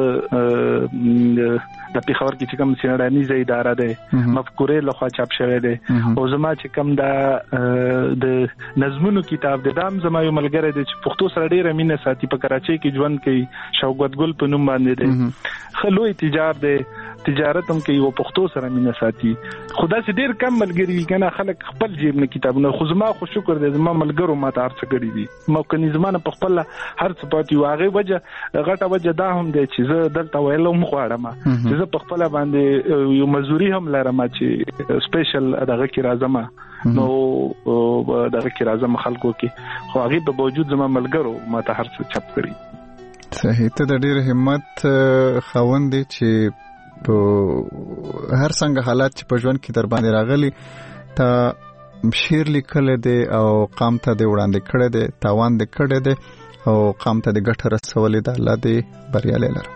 پیښور کې چې کوم سیړانیزه اداره ده مفکورې لخوا چاپ شوی دی او زما چې کوم د نظمونو کتاب د دام زما یو ملګری دی چې پښتو سره ډیره مینه ساتي په کراچۍ کې ژوند کوي شوکت ګل په نوم باندې دی خلوی تجارت هم کوي او پښتو سره مینه ساتي خدا سي ډیر کم ملګری کنه خلک خپل جیب نه کتابونه خو زما خو شکر دې زما ملګرو ما ته ارڅ کړی دي مو کني زمانه په خپل هر څه پاتې واغې وجه غټه وجه دا هم دی چې زه دلته ویلم خواړم چې زه په خپل باندې یو مزوري هم لرم چې سپیشل دغه کې راځم نو دغه کې راځم خلکو کې خو هغه په وجود زما ملګرو ما ته هر څه چپ کړی صحیح ته د ډیر همت خوند دي چې په هر څنګه حالات چې په ژوند کې در باندې راغلي تا شعر لیکل دي او قام ته د وړاندې کړه دي تاوان دي کړه دي او قام ته د ګټه رسولې ده الله دې بریالي لره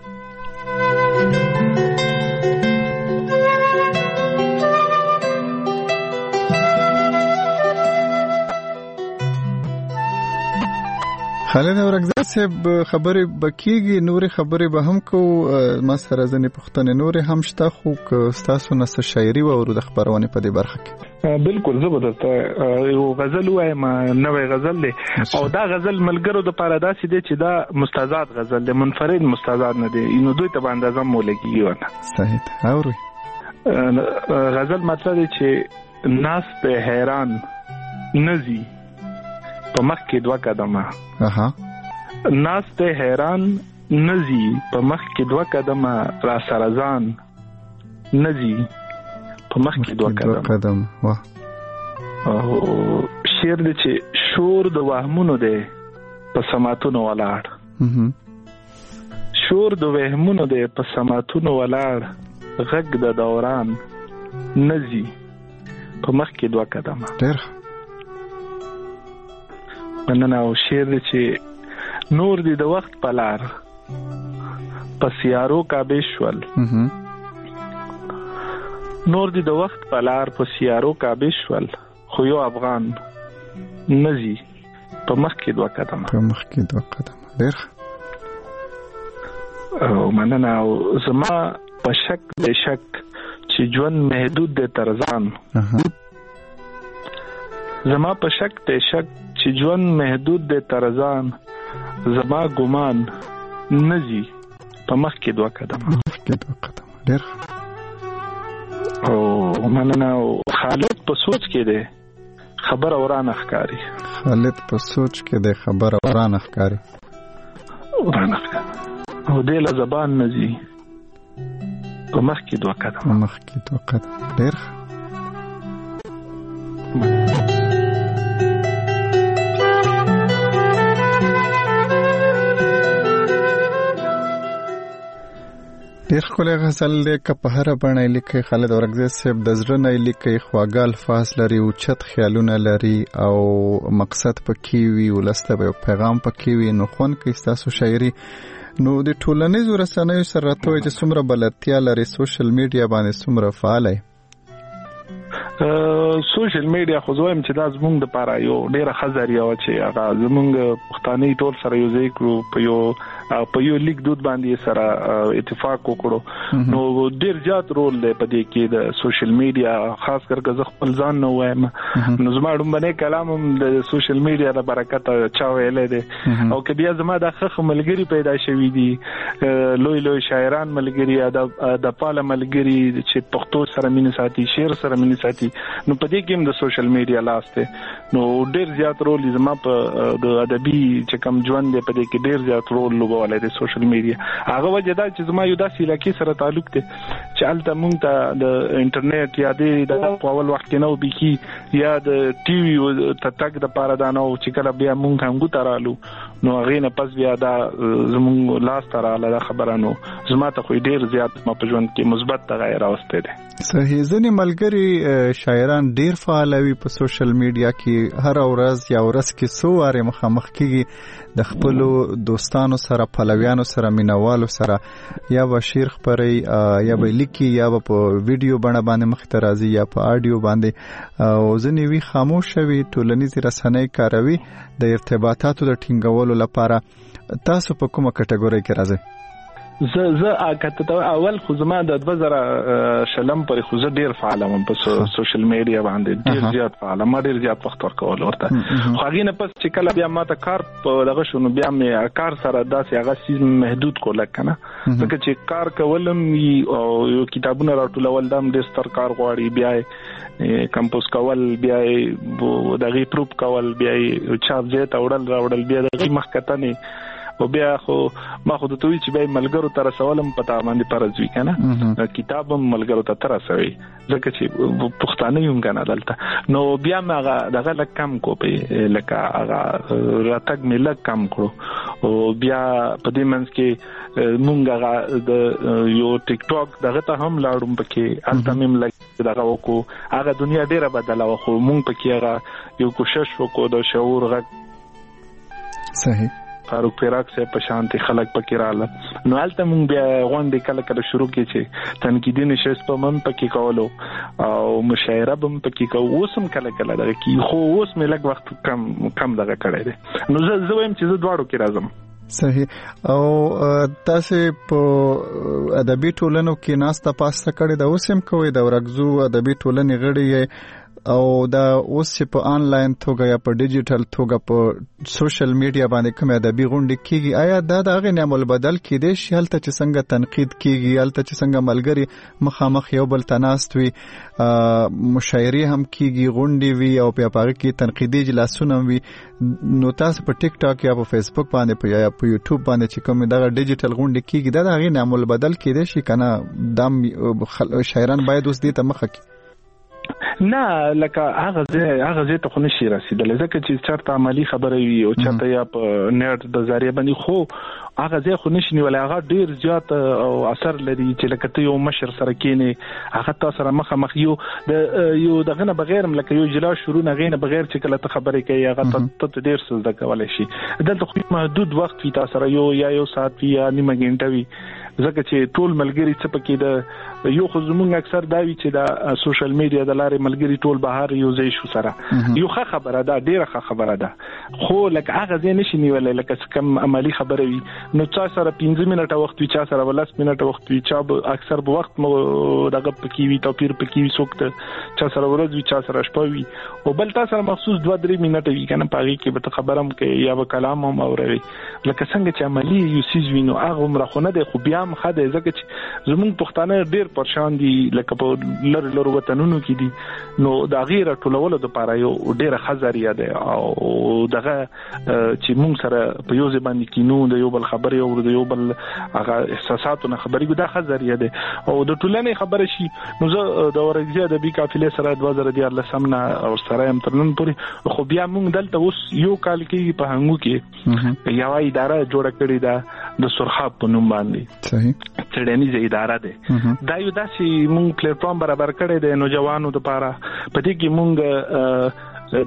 خالد اورګزی صاحب خبرې بکیږي نورې خبرې به هم کو ما سره ځنې پښتنې نورې هم شته خو تاسو نه څه شاعري واورو د خبرونه په دې برخه کې بالکل زه به درته یو غزل وایم نوې غزل دی او دا غزل ملګرو د پاره داسې دی چې دا مستزاد غزل دی منفرد مستزاد نه دی نو دوی ته باندې ځم مولګي ونه صحیح اوري غزل مطلب دی چې ناس په حیران نزي په مخ کې دوه قدمه ناس ته حیران نزي په مخ کې دوه قدمه را سرزان نزي په مخ کې دوه قدم واه او شعر د چې شور د وهمونو دی په سماتونو ولاړ شور د وهمونو دی په سماتونو ولاړ غږ د دوران نزي په مخ کې دوه قدمه ډېر مننه او شعر دی چې نور دی د وخت په لار پس یارو کعبه شول نور دی د وخت په لار پس یارو کعبه شول خو یو افغان نزي په مخ کې دوه قدمه ډېر او مننه او زما په شک د شک چې ژوند محدود دی تر ځان زما په شک د شک چې ژوند محدود دی تر ځان زما ګمان نزي په مخ کې دوه قدمه ډېر او مننه او خالد په سوچ کې دی خبر اوران ښکاری خالد په سوچ کې دی خبر اوران ښکاری او دې له زبان نزي په مخ کې دوه قدمه ډېر ډېر ښکلی غزل دی که په هره بڼه یې لیکي خالد اورګزی صاحب د زړه نه یې لیکي خواږه الفاظ لري اوچت خیالونه لري او مقصد پکې وي ولس ته به یو پیغام پکې وي نو خوند کوي ستاسو شاعري نو د ټولنیزو رسنیو سره راته وایي چې څومره بلدتیا لري سوشل میډیا باندې څومره فعال یې سوشل میډیا خو زه وایم چې دا زموږ دپاره یو ډېره ښه ذریعه وه چې هغه زموږ پښتانه ټول سره یو ځای کړو په یو لیک دود باندې سره اتفاق وکړو نو ډېر زیات رول دی په دې کې د سوشل میډیا خاص کر که زه خپل ځان نه وایم نو زما ډومبنی کلام هم د سوشل میډیا د برکته چا ویلی دی او که بیا زما دا ښه ملګري پیدا شوي دي لوی شاعران ملګري د پاله ملګري چې پښتو سره مینه ساتي شعر سره مینه ساتي نو په دې کې هم د سوشل میډیا لاس دی نو ډېر زیات رول زما په د ادبي چې کوم ژوند دی په دې کې ډېر زیات رول لوبولی دی سوشل میډیا هغه وجه دا چې زما یو داسې علاقې سره تعلق دی چې هلته مونږ ته د انټرنیټ یا د په اول وخت کې نه و بیخي یا د ټي وي ته تګ دپاره دا نه و چې کله بیا مونږ هنګو ته رالو نو هغې نه پس بیا دا زمونږ لاس ته راغله دا خبره نو زما ته خو ډېر زیات ما په ژوند کې مثبت تغیر راوستی دی صحیح ځینې ملګري شاعران ډېر فعال وي په سوشل میډیا کې هره ورځ یا ورځ کې څو وارې مخامخ کېږي د خپلو دوستانو سره پلویانو سره مینوالو سره یا به شعر خپروي یا به لیکي یا به په ویډیو بڼه باندې مخې ته راځي یا په آډیو باندې او ځینې وي خاموش وي ټولنیزې رسنۍ کاروي د ارتباطاتو د ټینګولو لپاره تاسو په کومه کټګورۍ کې راځئ زه اول خو زما د 2000 پورې خو زه ډېر فعال وم په سوشل میډیا باندې ډېر زیات فعال ما ډېر زیات وخت ورکول ورته خو هغې نه پس چې کله بیا ما ته کار په دغه شو نو بیا مې کار سره داسې هغه څیز محدود کوله که نه ځکه چې کار کولم او یو کتابونه راټولول دا هم ډېر ستر کار غواړي بیا یې کمپوز کول بیا یې د هغې پروف کول بیا یې چاپ ځای ته راوړل بیا د هغې مخکتنې او بیا خو ما خو ته وی چې بیا ملګرو ته رسولم پتا باندې فرض وی کنه کتاب هم ملګرو ته رسوي ځکه چې پښتانه یو کنه دلته نو بیا ما دغه لک کم کو په لکه هغه راتګ مې لک کم کړو او بیا په دې منځ کې مونږه د یو ټیک ټاک دغه ته هم لاړم پکې انته مې لګ دغه وکړو هغه دنیا ډیره بدله و خو مونږ پکې هغه یو کوشش وکړو د شعور غږ صحیح فاروق پیراک صاحب په شانتي خلک پکې رااله نو البته مونږ بیا غونډې کله شروع کړې چې تنقیدي نشست په من پکې کولو او مشاعره هم پکې کوو اوس هم کله دغه کې خو اوس مې لږ وخت کم دغه کړی دی نو زه وایم چې زه دواړو کې راځم. صحیح. او تاسو په ادبي ټولنو کې ناسته پاسته کړې دا اوس هم کوي د ورغزو ادبي ټولنې غړي او دا اوس په آنلاین توګه یا په ډیجیټل توګه په سوشل میډیا باندې کوم ادبي غونډې کیږي آیا دا د هغه نعمل بدل کېدې شي هلته چې څنګه تنقید کیږي هلته چې څنګه ملګری مخامخ یو بل تناست وي مشاعري هم کیږي غونډې وي او په هغه کې تنقیدي اجلاسونه وي نو تاسو په ټیک ټاک یا په فیسبوک باندې یا په یوټیوب باندې چې کوم دغه ډیجیټل غونډې کیږي دا د هغه نعمل بدل کېدې شي کنه دام شاعران باید اوس دې ته مخه کړي نه لکه هغه زه ته خو نشي رسیدل ځکه چې چرته عملی خبره وي او چرته یا په نت د ذریعہ باندې خو هغه زه خو نشي نیولای هغه ډیر زیات او اثر لري چې لکه ته یو مشر سره کېنه هغه تاسو سره مخ یو دغه نه بغیر لکه یو جلا شروع نه غینه بغیر چې کله ته خبرې کوي هغه ته ډیر څه زده کولای شي دلته خو محدود وخت وي تاسو سره یو ساعت یا نیمه غنټه وي ځکه چې ټول ملګری څه پکې د یو خو زمونږ اکثر دا وی چې دا سوشل میډیا د لارې ملګری ټول بهر یو ځای شو سره یو ښه خبره ده ډیره ښه خبره ده خو لکه هغه ځای نشي نیولای لکه کم عملی خبره وي نو چا سره 15 منټه وخت وي چا سره 10 منټه وخت وي چا اکثر په وخت دغه پکې وي توپیر پکې وي څوک چا سره ورځ وي چا سره شپه وي او بل تاسو سره مخصوص 2-3 منټه وي کنه پاږي کې به خبرم کوي یا به کلام هم اوري لکه څنګه چې عملی یو سیز وینو هغه مرخونه ده خو بیا هم خده ځکه چې زموږ پښتانه ډیر پریشان دي لکه په لر وطنونو کې دي نو دا غیر ټولولو د پاره یو ډیره خزریه ده او دغه چې موږ سره په یو ځای باندې کینو د یو بل خبرې او د یو بل هغه احساساتو نه خبرې دا خزریه ده او د ټولنې خبره شي نو زه د ورغزي ادبي قافلې سره 2014 سمنا او سره هم ترنن پورې خو بیا موږ دلته اوس یو کال کې په هنګو کې یو اداره جوړه کړې ده د سرخاب په نوم باندې صحیح څېړنیزه اداره ده دا یو داسې موږ پلیټ فارم برابر کړی دی نوجوانو لپاره په دې کې موږ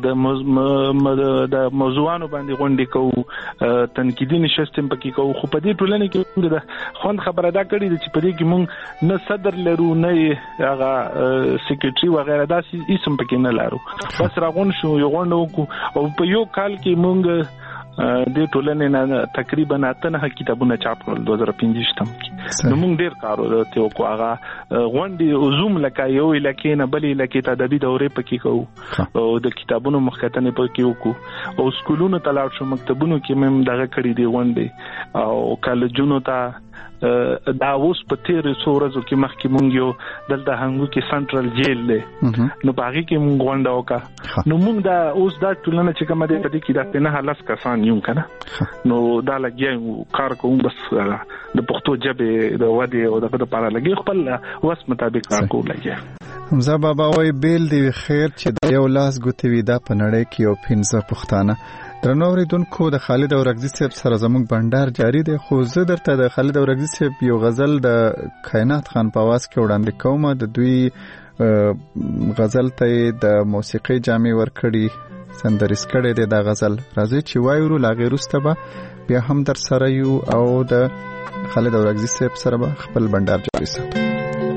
د موضوعانو باندې غونډې کوو تنقیدي نشست هم پکې کوو خو په دې ټولنه کې موږ د خوند خبره دا کړې چې په دې کې موږ نه صدر لرو نه هغه سیکریټري وغیرہ داسې اسم پکې نه لرو بس راغون شو یو غونډه وکړو او په یو کال کې موږ د ټولنې نه تقریبا 8 کتابونه چاپ کړل 2015 کې نو موږ ډیر کار وکړو هغه غونډې زوم لکه یو لکه نه بلې لکه تدبی دورې پکې کوو او د کتابونو مخکتنې پکې وکړو او سکولونو ته لاړ شو مکتبونو کې مم دغه کړې دی غونډې او کالجونو ته دا اوس په تیر څورزو کې مخکې مونږ یو دلته هنګو کې سنټرل جیل دی نو باغی کې مونږ غونډه وکړه نو مونږ دا اوس دا ټولنه چې کومه ده په دې کې دا نه هلاس کسان یو کنه نو دا لګي کار کوم بس د پښتو ژبه د ودی او دغه لپاره لګي خپل وس مطابق کار کوم لګي حمزه بابا وای بیل دی خیر چې د یو لاس ګوتوي دا په نړۍ کې یو پنځه پښتانه درنو اوریدونکو د خالد اورغزي صاحب سره زموږ بندر جاری دی خو زه درته د خالد اورغزي صاحب یو غزل د کائنات خان په आवाज کې وړاندې کوم د دوی غزل ته د موسیقي جامې ورکړي سندریس کړي دی د غزل راځي چې وایو لا غیرسته به بیا هم در سره یو او د خالد اورغزي صاحب سره به خپل بندر جاری ساتو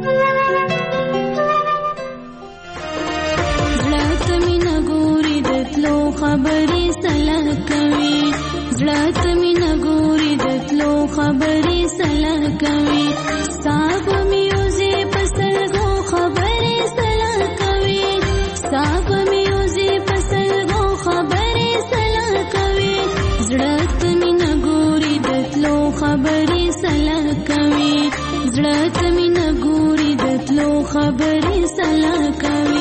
خبرې سلا کوي زړه ته مینه ګوري د تلو خبرې سلا کوي صاحب میوزي پسلګو خبرې سلا کوي صاحب میوزي پسلګو خبرې سلا کوي زړه ته مینه ګوري د تلو خبرې سلا کوي زړه ته مینه ګوري د تلو خبرې سلا کوي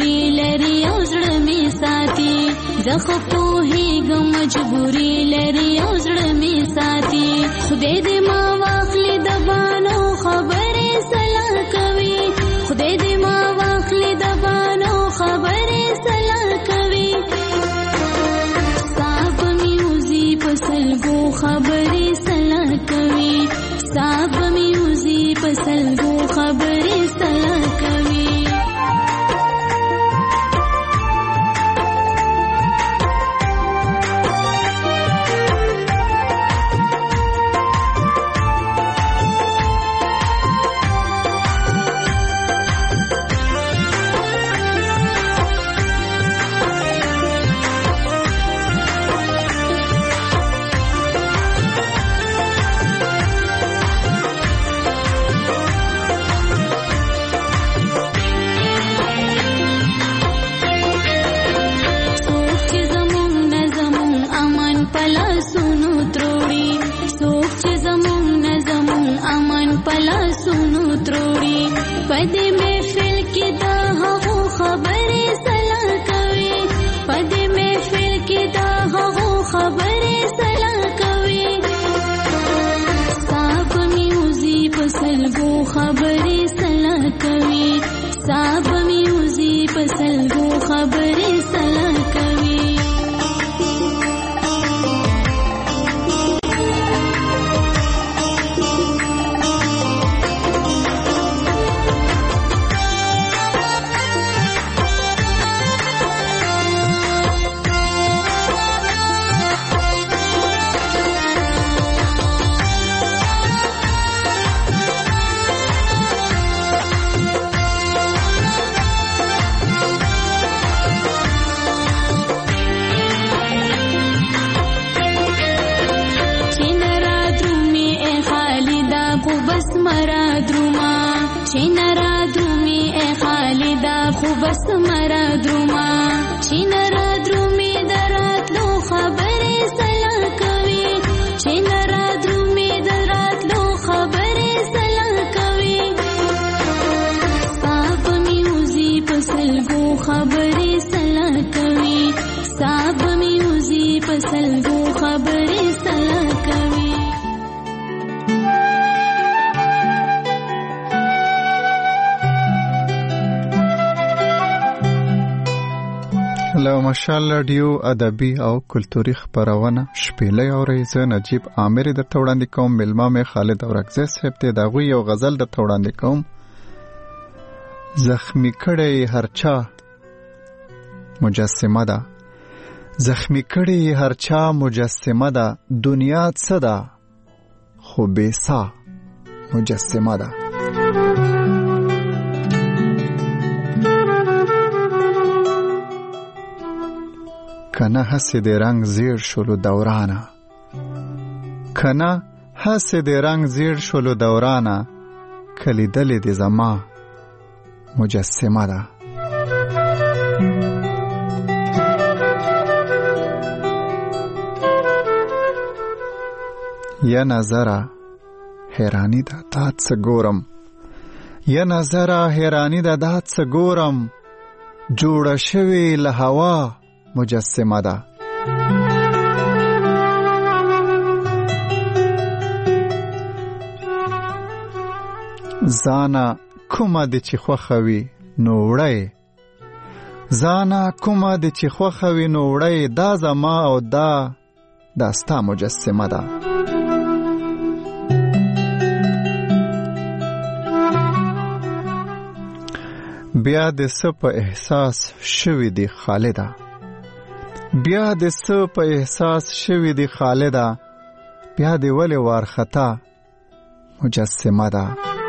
مجبوري لري او زړه می ساتي زخه په هیګ مجبوري لري او زړه می ساتي خدای دې ما واخلي د بانو خبرې سلا کوي خدای دې ما واخلي د بانو خبرې سلا کوي صاحب میوزي پسلګو خبرې سلا کوي صاحب میوزي پسلګو خبرې سلا کوي پدې محفل کې دا هغو خبرې سلا کوي پدې محفل کې دا هغو خبرې سلا کوي صاحب میوزي پسلګو خبرې سلا کوي صاحب میوزي پسلګو خبرې سلا کوي بس مرا دروما چین را درومی درات لو خبرې سلا کوي چین را درومی درات لو خبرې سلا کوي صاحب میوزي پسلګو خبرې سلا کوي صاحب میوزي پسلګو خبرې سلا کوي له مشال رادیو ادبي او کلتوري خبرونه شپېلې اوري زه نجیب عامر د توړاندې کوم ملما مې خالد اورکزی صاحب ته دغه یو غزل د توړاندې کوم زخمی کړي هرچا مجسمه ده زخمی کړي هرچا مجسمه ده دنیا څه ده خو بیسا مجسمه ده کنه هسې د رنگ زیر شلو دورانه کنه هسې د رنگ زیر شلو دورانه کلی دلی د زما مجسمه ده یا نظره حیرانی ده داد څه ګورم یا نظره حیرانی ده داد څه ګورم جوړه شوې له هوا مجسمه ده زانا کومه د چې خوخوي نو وړی زانا کومه د چې خوخوي نو وړی دا زما او دا ستا مجسمه ده بیا د څه په احساس شوي دی خالده بیا د څه په احساس شوي دی خالده بیا د ولې وارخطا مجسمه ده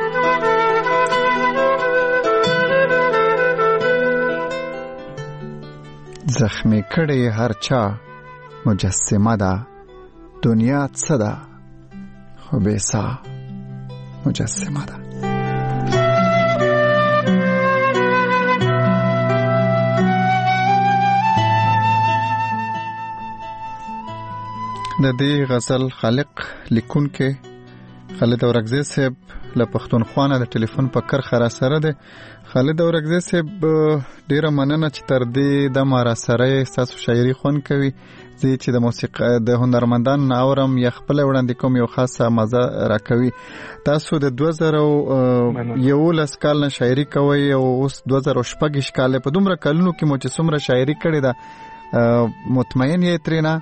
زخمی کړي هر چا مجسمه ده دنیا څه ده خو بیسا مجسمه ده د دې غزل خالق لیکونکو خالد اورکزی صاحب له پښتونخوا نه د ټلیفون په کرخه را سره دی. خالد اورکزی صاحب ډیره مننه چې تر دې د ما را سره ستاسو شاعري خوند کوي. زه چې د موسیقي د هنرمندان اورم یا خپل وړاندې کوم یو خاصه مزه راکوي. تاسو د 2011 کال نه شاعري کوي او اوس 2014 کال په دومره کلونو کې مو چې څومره شاعري کړې ده مطمئن یې ترېنه؟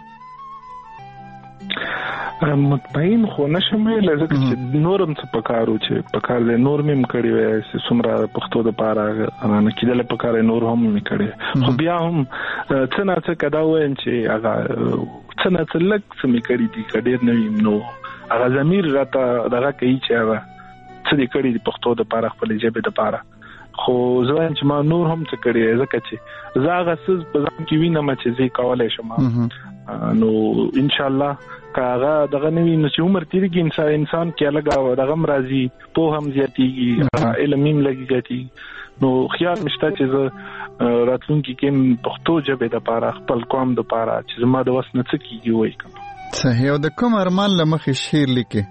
مطمئن خو نشم ویلی ځکه چې نورم څه پکارو چې پکار دی نور مې کړی وی چې څومره پښتو دپاره نه کېدلی پکار نور هم مې کړی خو بیا هم څه نه څه که دا ووایم چې هغه څه نه څه لږ څه مې کړي دي که ډېر نه وي نو هغه ضمیر راته دغه کوي چې هغه څه دې کړي دي پښتو دپاره خپلې ژبې دپاره. خو زه وایم چې ما نور هم څه کړي ځکه چې زه هغه څه په ځان کې وینم چې زه یې کولی شم نو انشاءالله که هغه دغه نه وي نو چې عمر تېرېږي انسان کې الګ دغه هم راځي پوه هم زیاتېږي علم هم لږ زیاتېږي نو خیال مې شته چې زه راتلونکي کې پښتو ژبې دپاره خپل قوم دپاره چې زما د وس نه څه کېږي ووایي کوم. صحیح. او د کوم ارمان له مخې شعر لیکې؟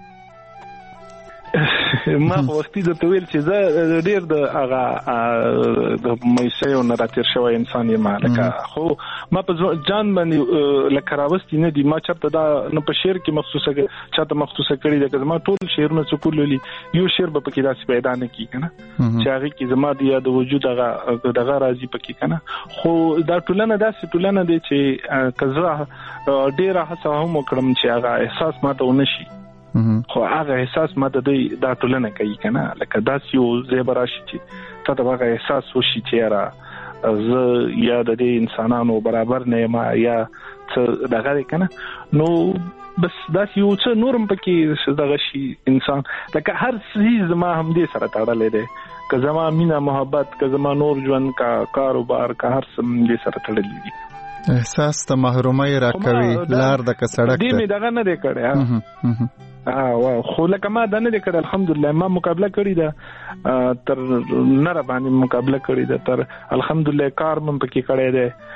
ما خو وختي درته ویل چې زه ډېر د هغه د میسیو نه راتېر شوی انسان یم لکه خو ما په ځان باندې لکه راوستي نه دي ما چېرته دا نه په شعر کې مخصوصه چاته مخصوصه کړي ده که زما ټول شعرونه څوک ولولي یو شعر به پکې داسې پیدا نه کېږي که نه چې هغې کې زما د یاد وجود دغه راځي پکې که نه خو دا ټولنه داسې ټولنه دی چې که زه ډېره هڅه هم وکړم چې هغه احساس ما ته ونه شي خو هغه احساس ما د دوی دا ټولنه کوي که نه لکه داسې یو ځای به راشي چې تا ته به هغه احساس وشي چې یاره زه یا د دې انسانانو برابر نه یم یا څه دغه دی که نه نو بس داسې یو څه نورم پکې دغه شي انسان لکه هر څیز زما همدې سره تړلی دی که زما مینه محبت که زما نور ژوند که کاروبار که هر څه همدې سره تړلی دي. احساس ته محرومۍ راکوي لار د که سړک دې مې دغه نه دی کړی خو لکه ما دا نه دی کړی الحمدلله ما مقابله کړې ده تر نره باندې مقابله کړې ده تر الحمدلله کار مې پکې کړی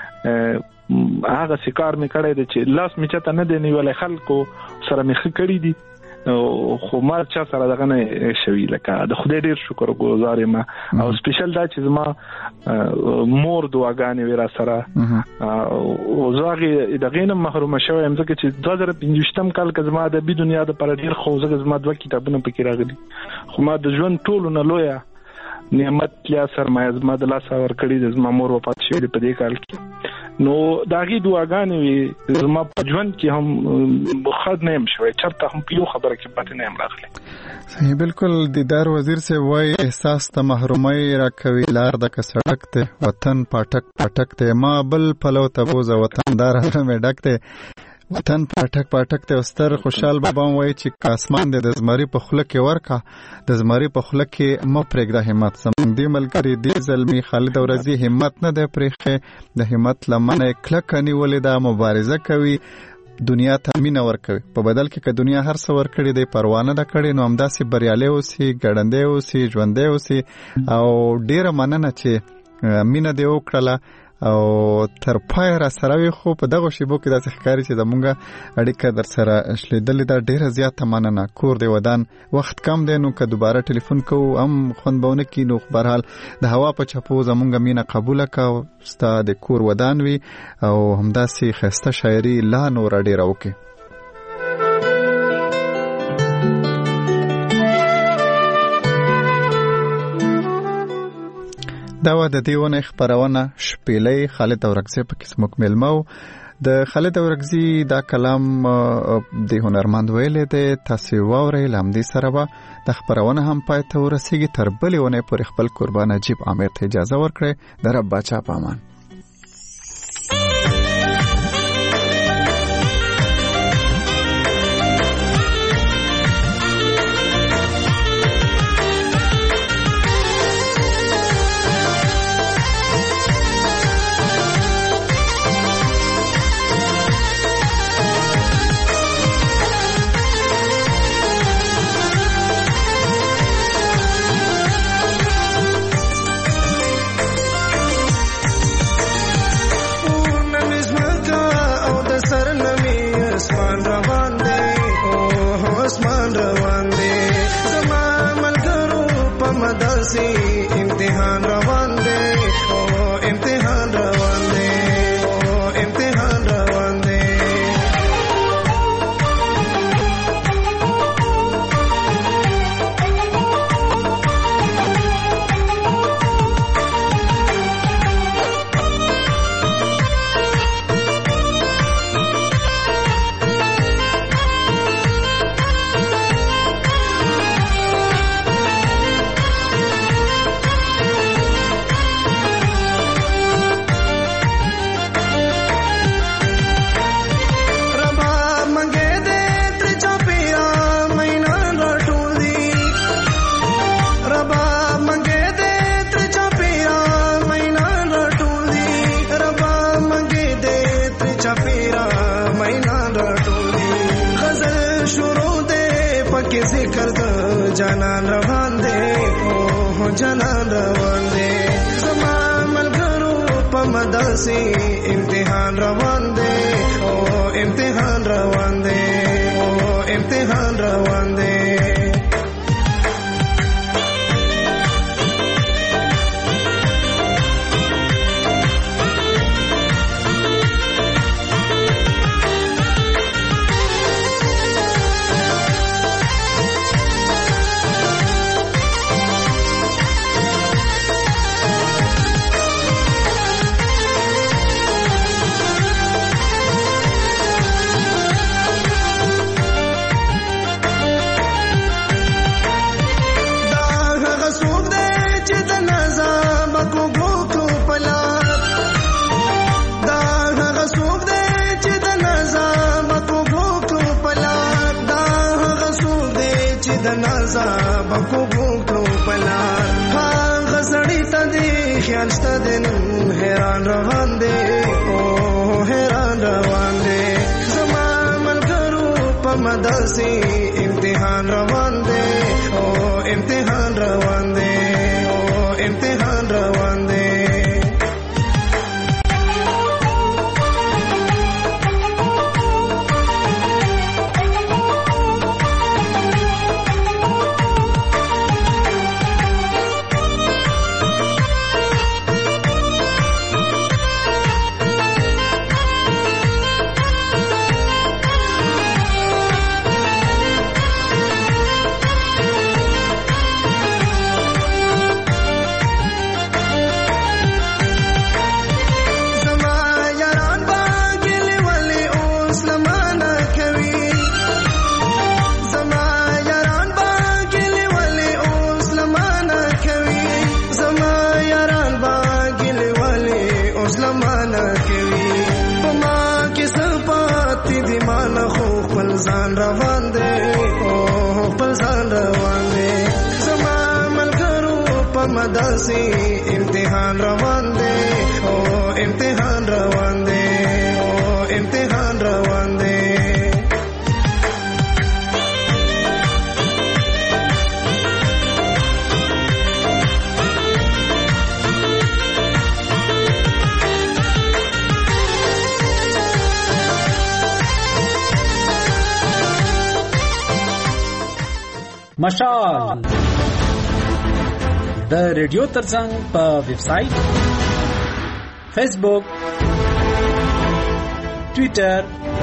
دی هغه سي کار مې کړی دی چې لاس مې چاته نه دی نیولی خلکو سره مې ښه کړي دي خو ما چا سره دغه نه شوي لکه د خدای ډېر شکر ګزار یم او سپیشل دا چې زما مور دعاګانې وې را سره او زه هغې دغې نه محرومه شوی یم ځکه چې 2015 کال که زما ادبي دنیا دپاره ډېر خو ځکه زما 2 کتابونه پکې راغلي خو ما د ژوند ټولو نه لویه نعمت یا سرمایه زما د لاسه ورکړې ده زما مور وفات شوې ده په دې کال کې نو د هغې دعاګانې وې زما په ژوند کې هم ښه نه یم شوی چېرته هم په یو خبره کې پاتې نه یم راغلی. صحیح بالکل. دیدار وزیر صاحب وایي احساس ته محرومۍ راکوي لار د که سړک دی وطن پاټک پاټک دی ما بل پلو ته بوزه وطن دار مې ډک دی وطن پاټک پاټک ته ستر خوشحال بابا وایي چې کاسمان دی د زمري په خوله کې ورکا د زمري په خوله کې مه پرېږده همت زموږ دې ملګري دې زلمي خالد اورکزي همت نه دی پرېښی د همت لمنه یې کلکه نیولې ده مبارزه کوي دنیا ته مینه ورکوي په بدل کې که دنیا هر څه ورکړي دی پروا نه ده کړې نو همداسې بریالی اوسي ګړندی اوسي ژوندی اوسي او ډېره مننه چې مینه دې وکړله او تر پای را سره وي خو په دغه شیبو کې داسې ښکاري چې زمونږ اړیکه در سره شلېدلې ده ډېره زیاته مننه کور دی ودان وخت کم دی نو که دوباره ټلیفون کوو هم خوند به ونه کړي نو بهرحال د هوا په چپو زمونږ مینه قبوله کړه ستا د کور ودان وي او همداسې ښایسته شاعري لا نوره ډېره وکړي. دا و د دې ونې خپرونه شپېلۍ خالد اورکزی پکې زموږ میلمه و. د خالد اورکزي دا کلام د هنرمند ویلی دی تاسې واورئ له همدې سره به د خپرونه هم پای ته ورسېږي تر بلې ونې پورې خپل قربان عجیب عامر ته اجازه ورکړئ د رب باچا په امان. داسې امتحان روان دی او امتحان روان دی او امتحان روان دی جانان روان دی او جانان روان دی زما ملګرو په مدرسې امتحان روان دی او امتحان روان دی او امتحان روان دی بکو بوکلو پلا هغه سړی ته دی خیال شته دین حیران روان دی او حیران روان دی زما ملګرو په مدرسې امتحان روان دی او امتحان روان دی او امتحان روان دی ځان روان دی او خپل ځان روان دی زما ملګرو په مدرسې امتحان روان دی او امتحان روان دی او امتحان روان دی مشال د ریډیو ترڅنګ په ویب سټ فیسبوک ټوئیټر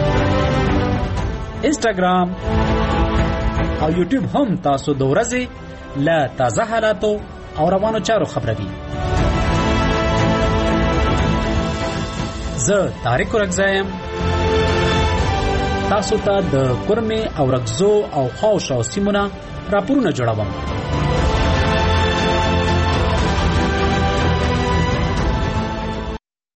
انسټاګرام او یوټیوب هم تاسو د ورځې له تازه حالاتو او روانو چارو خبروي زه طارق رغزایم تاسو ته د کورمه او رغزو او خاوش او سیمونه راپورونه جوړوم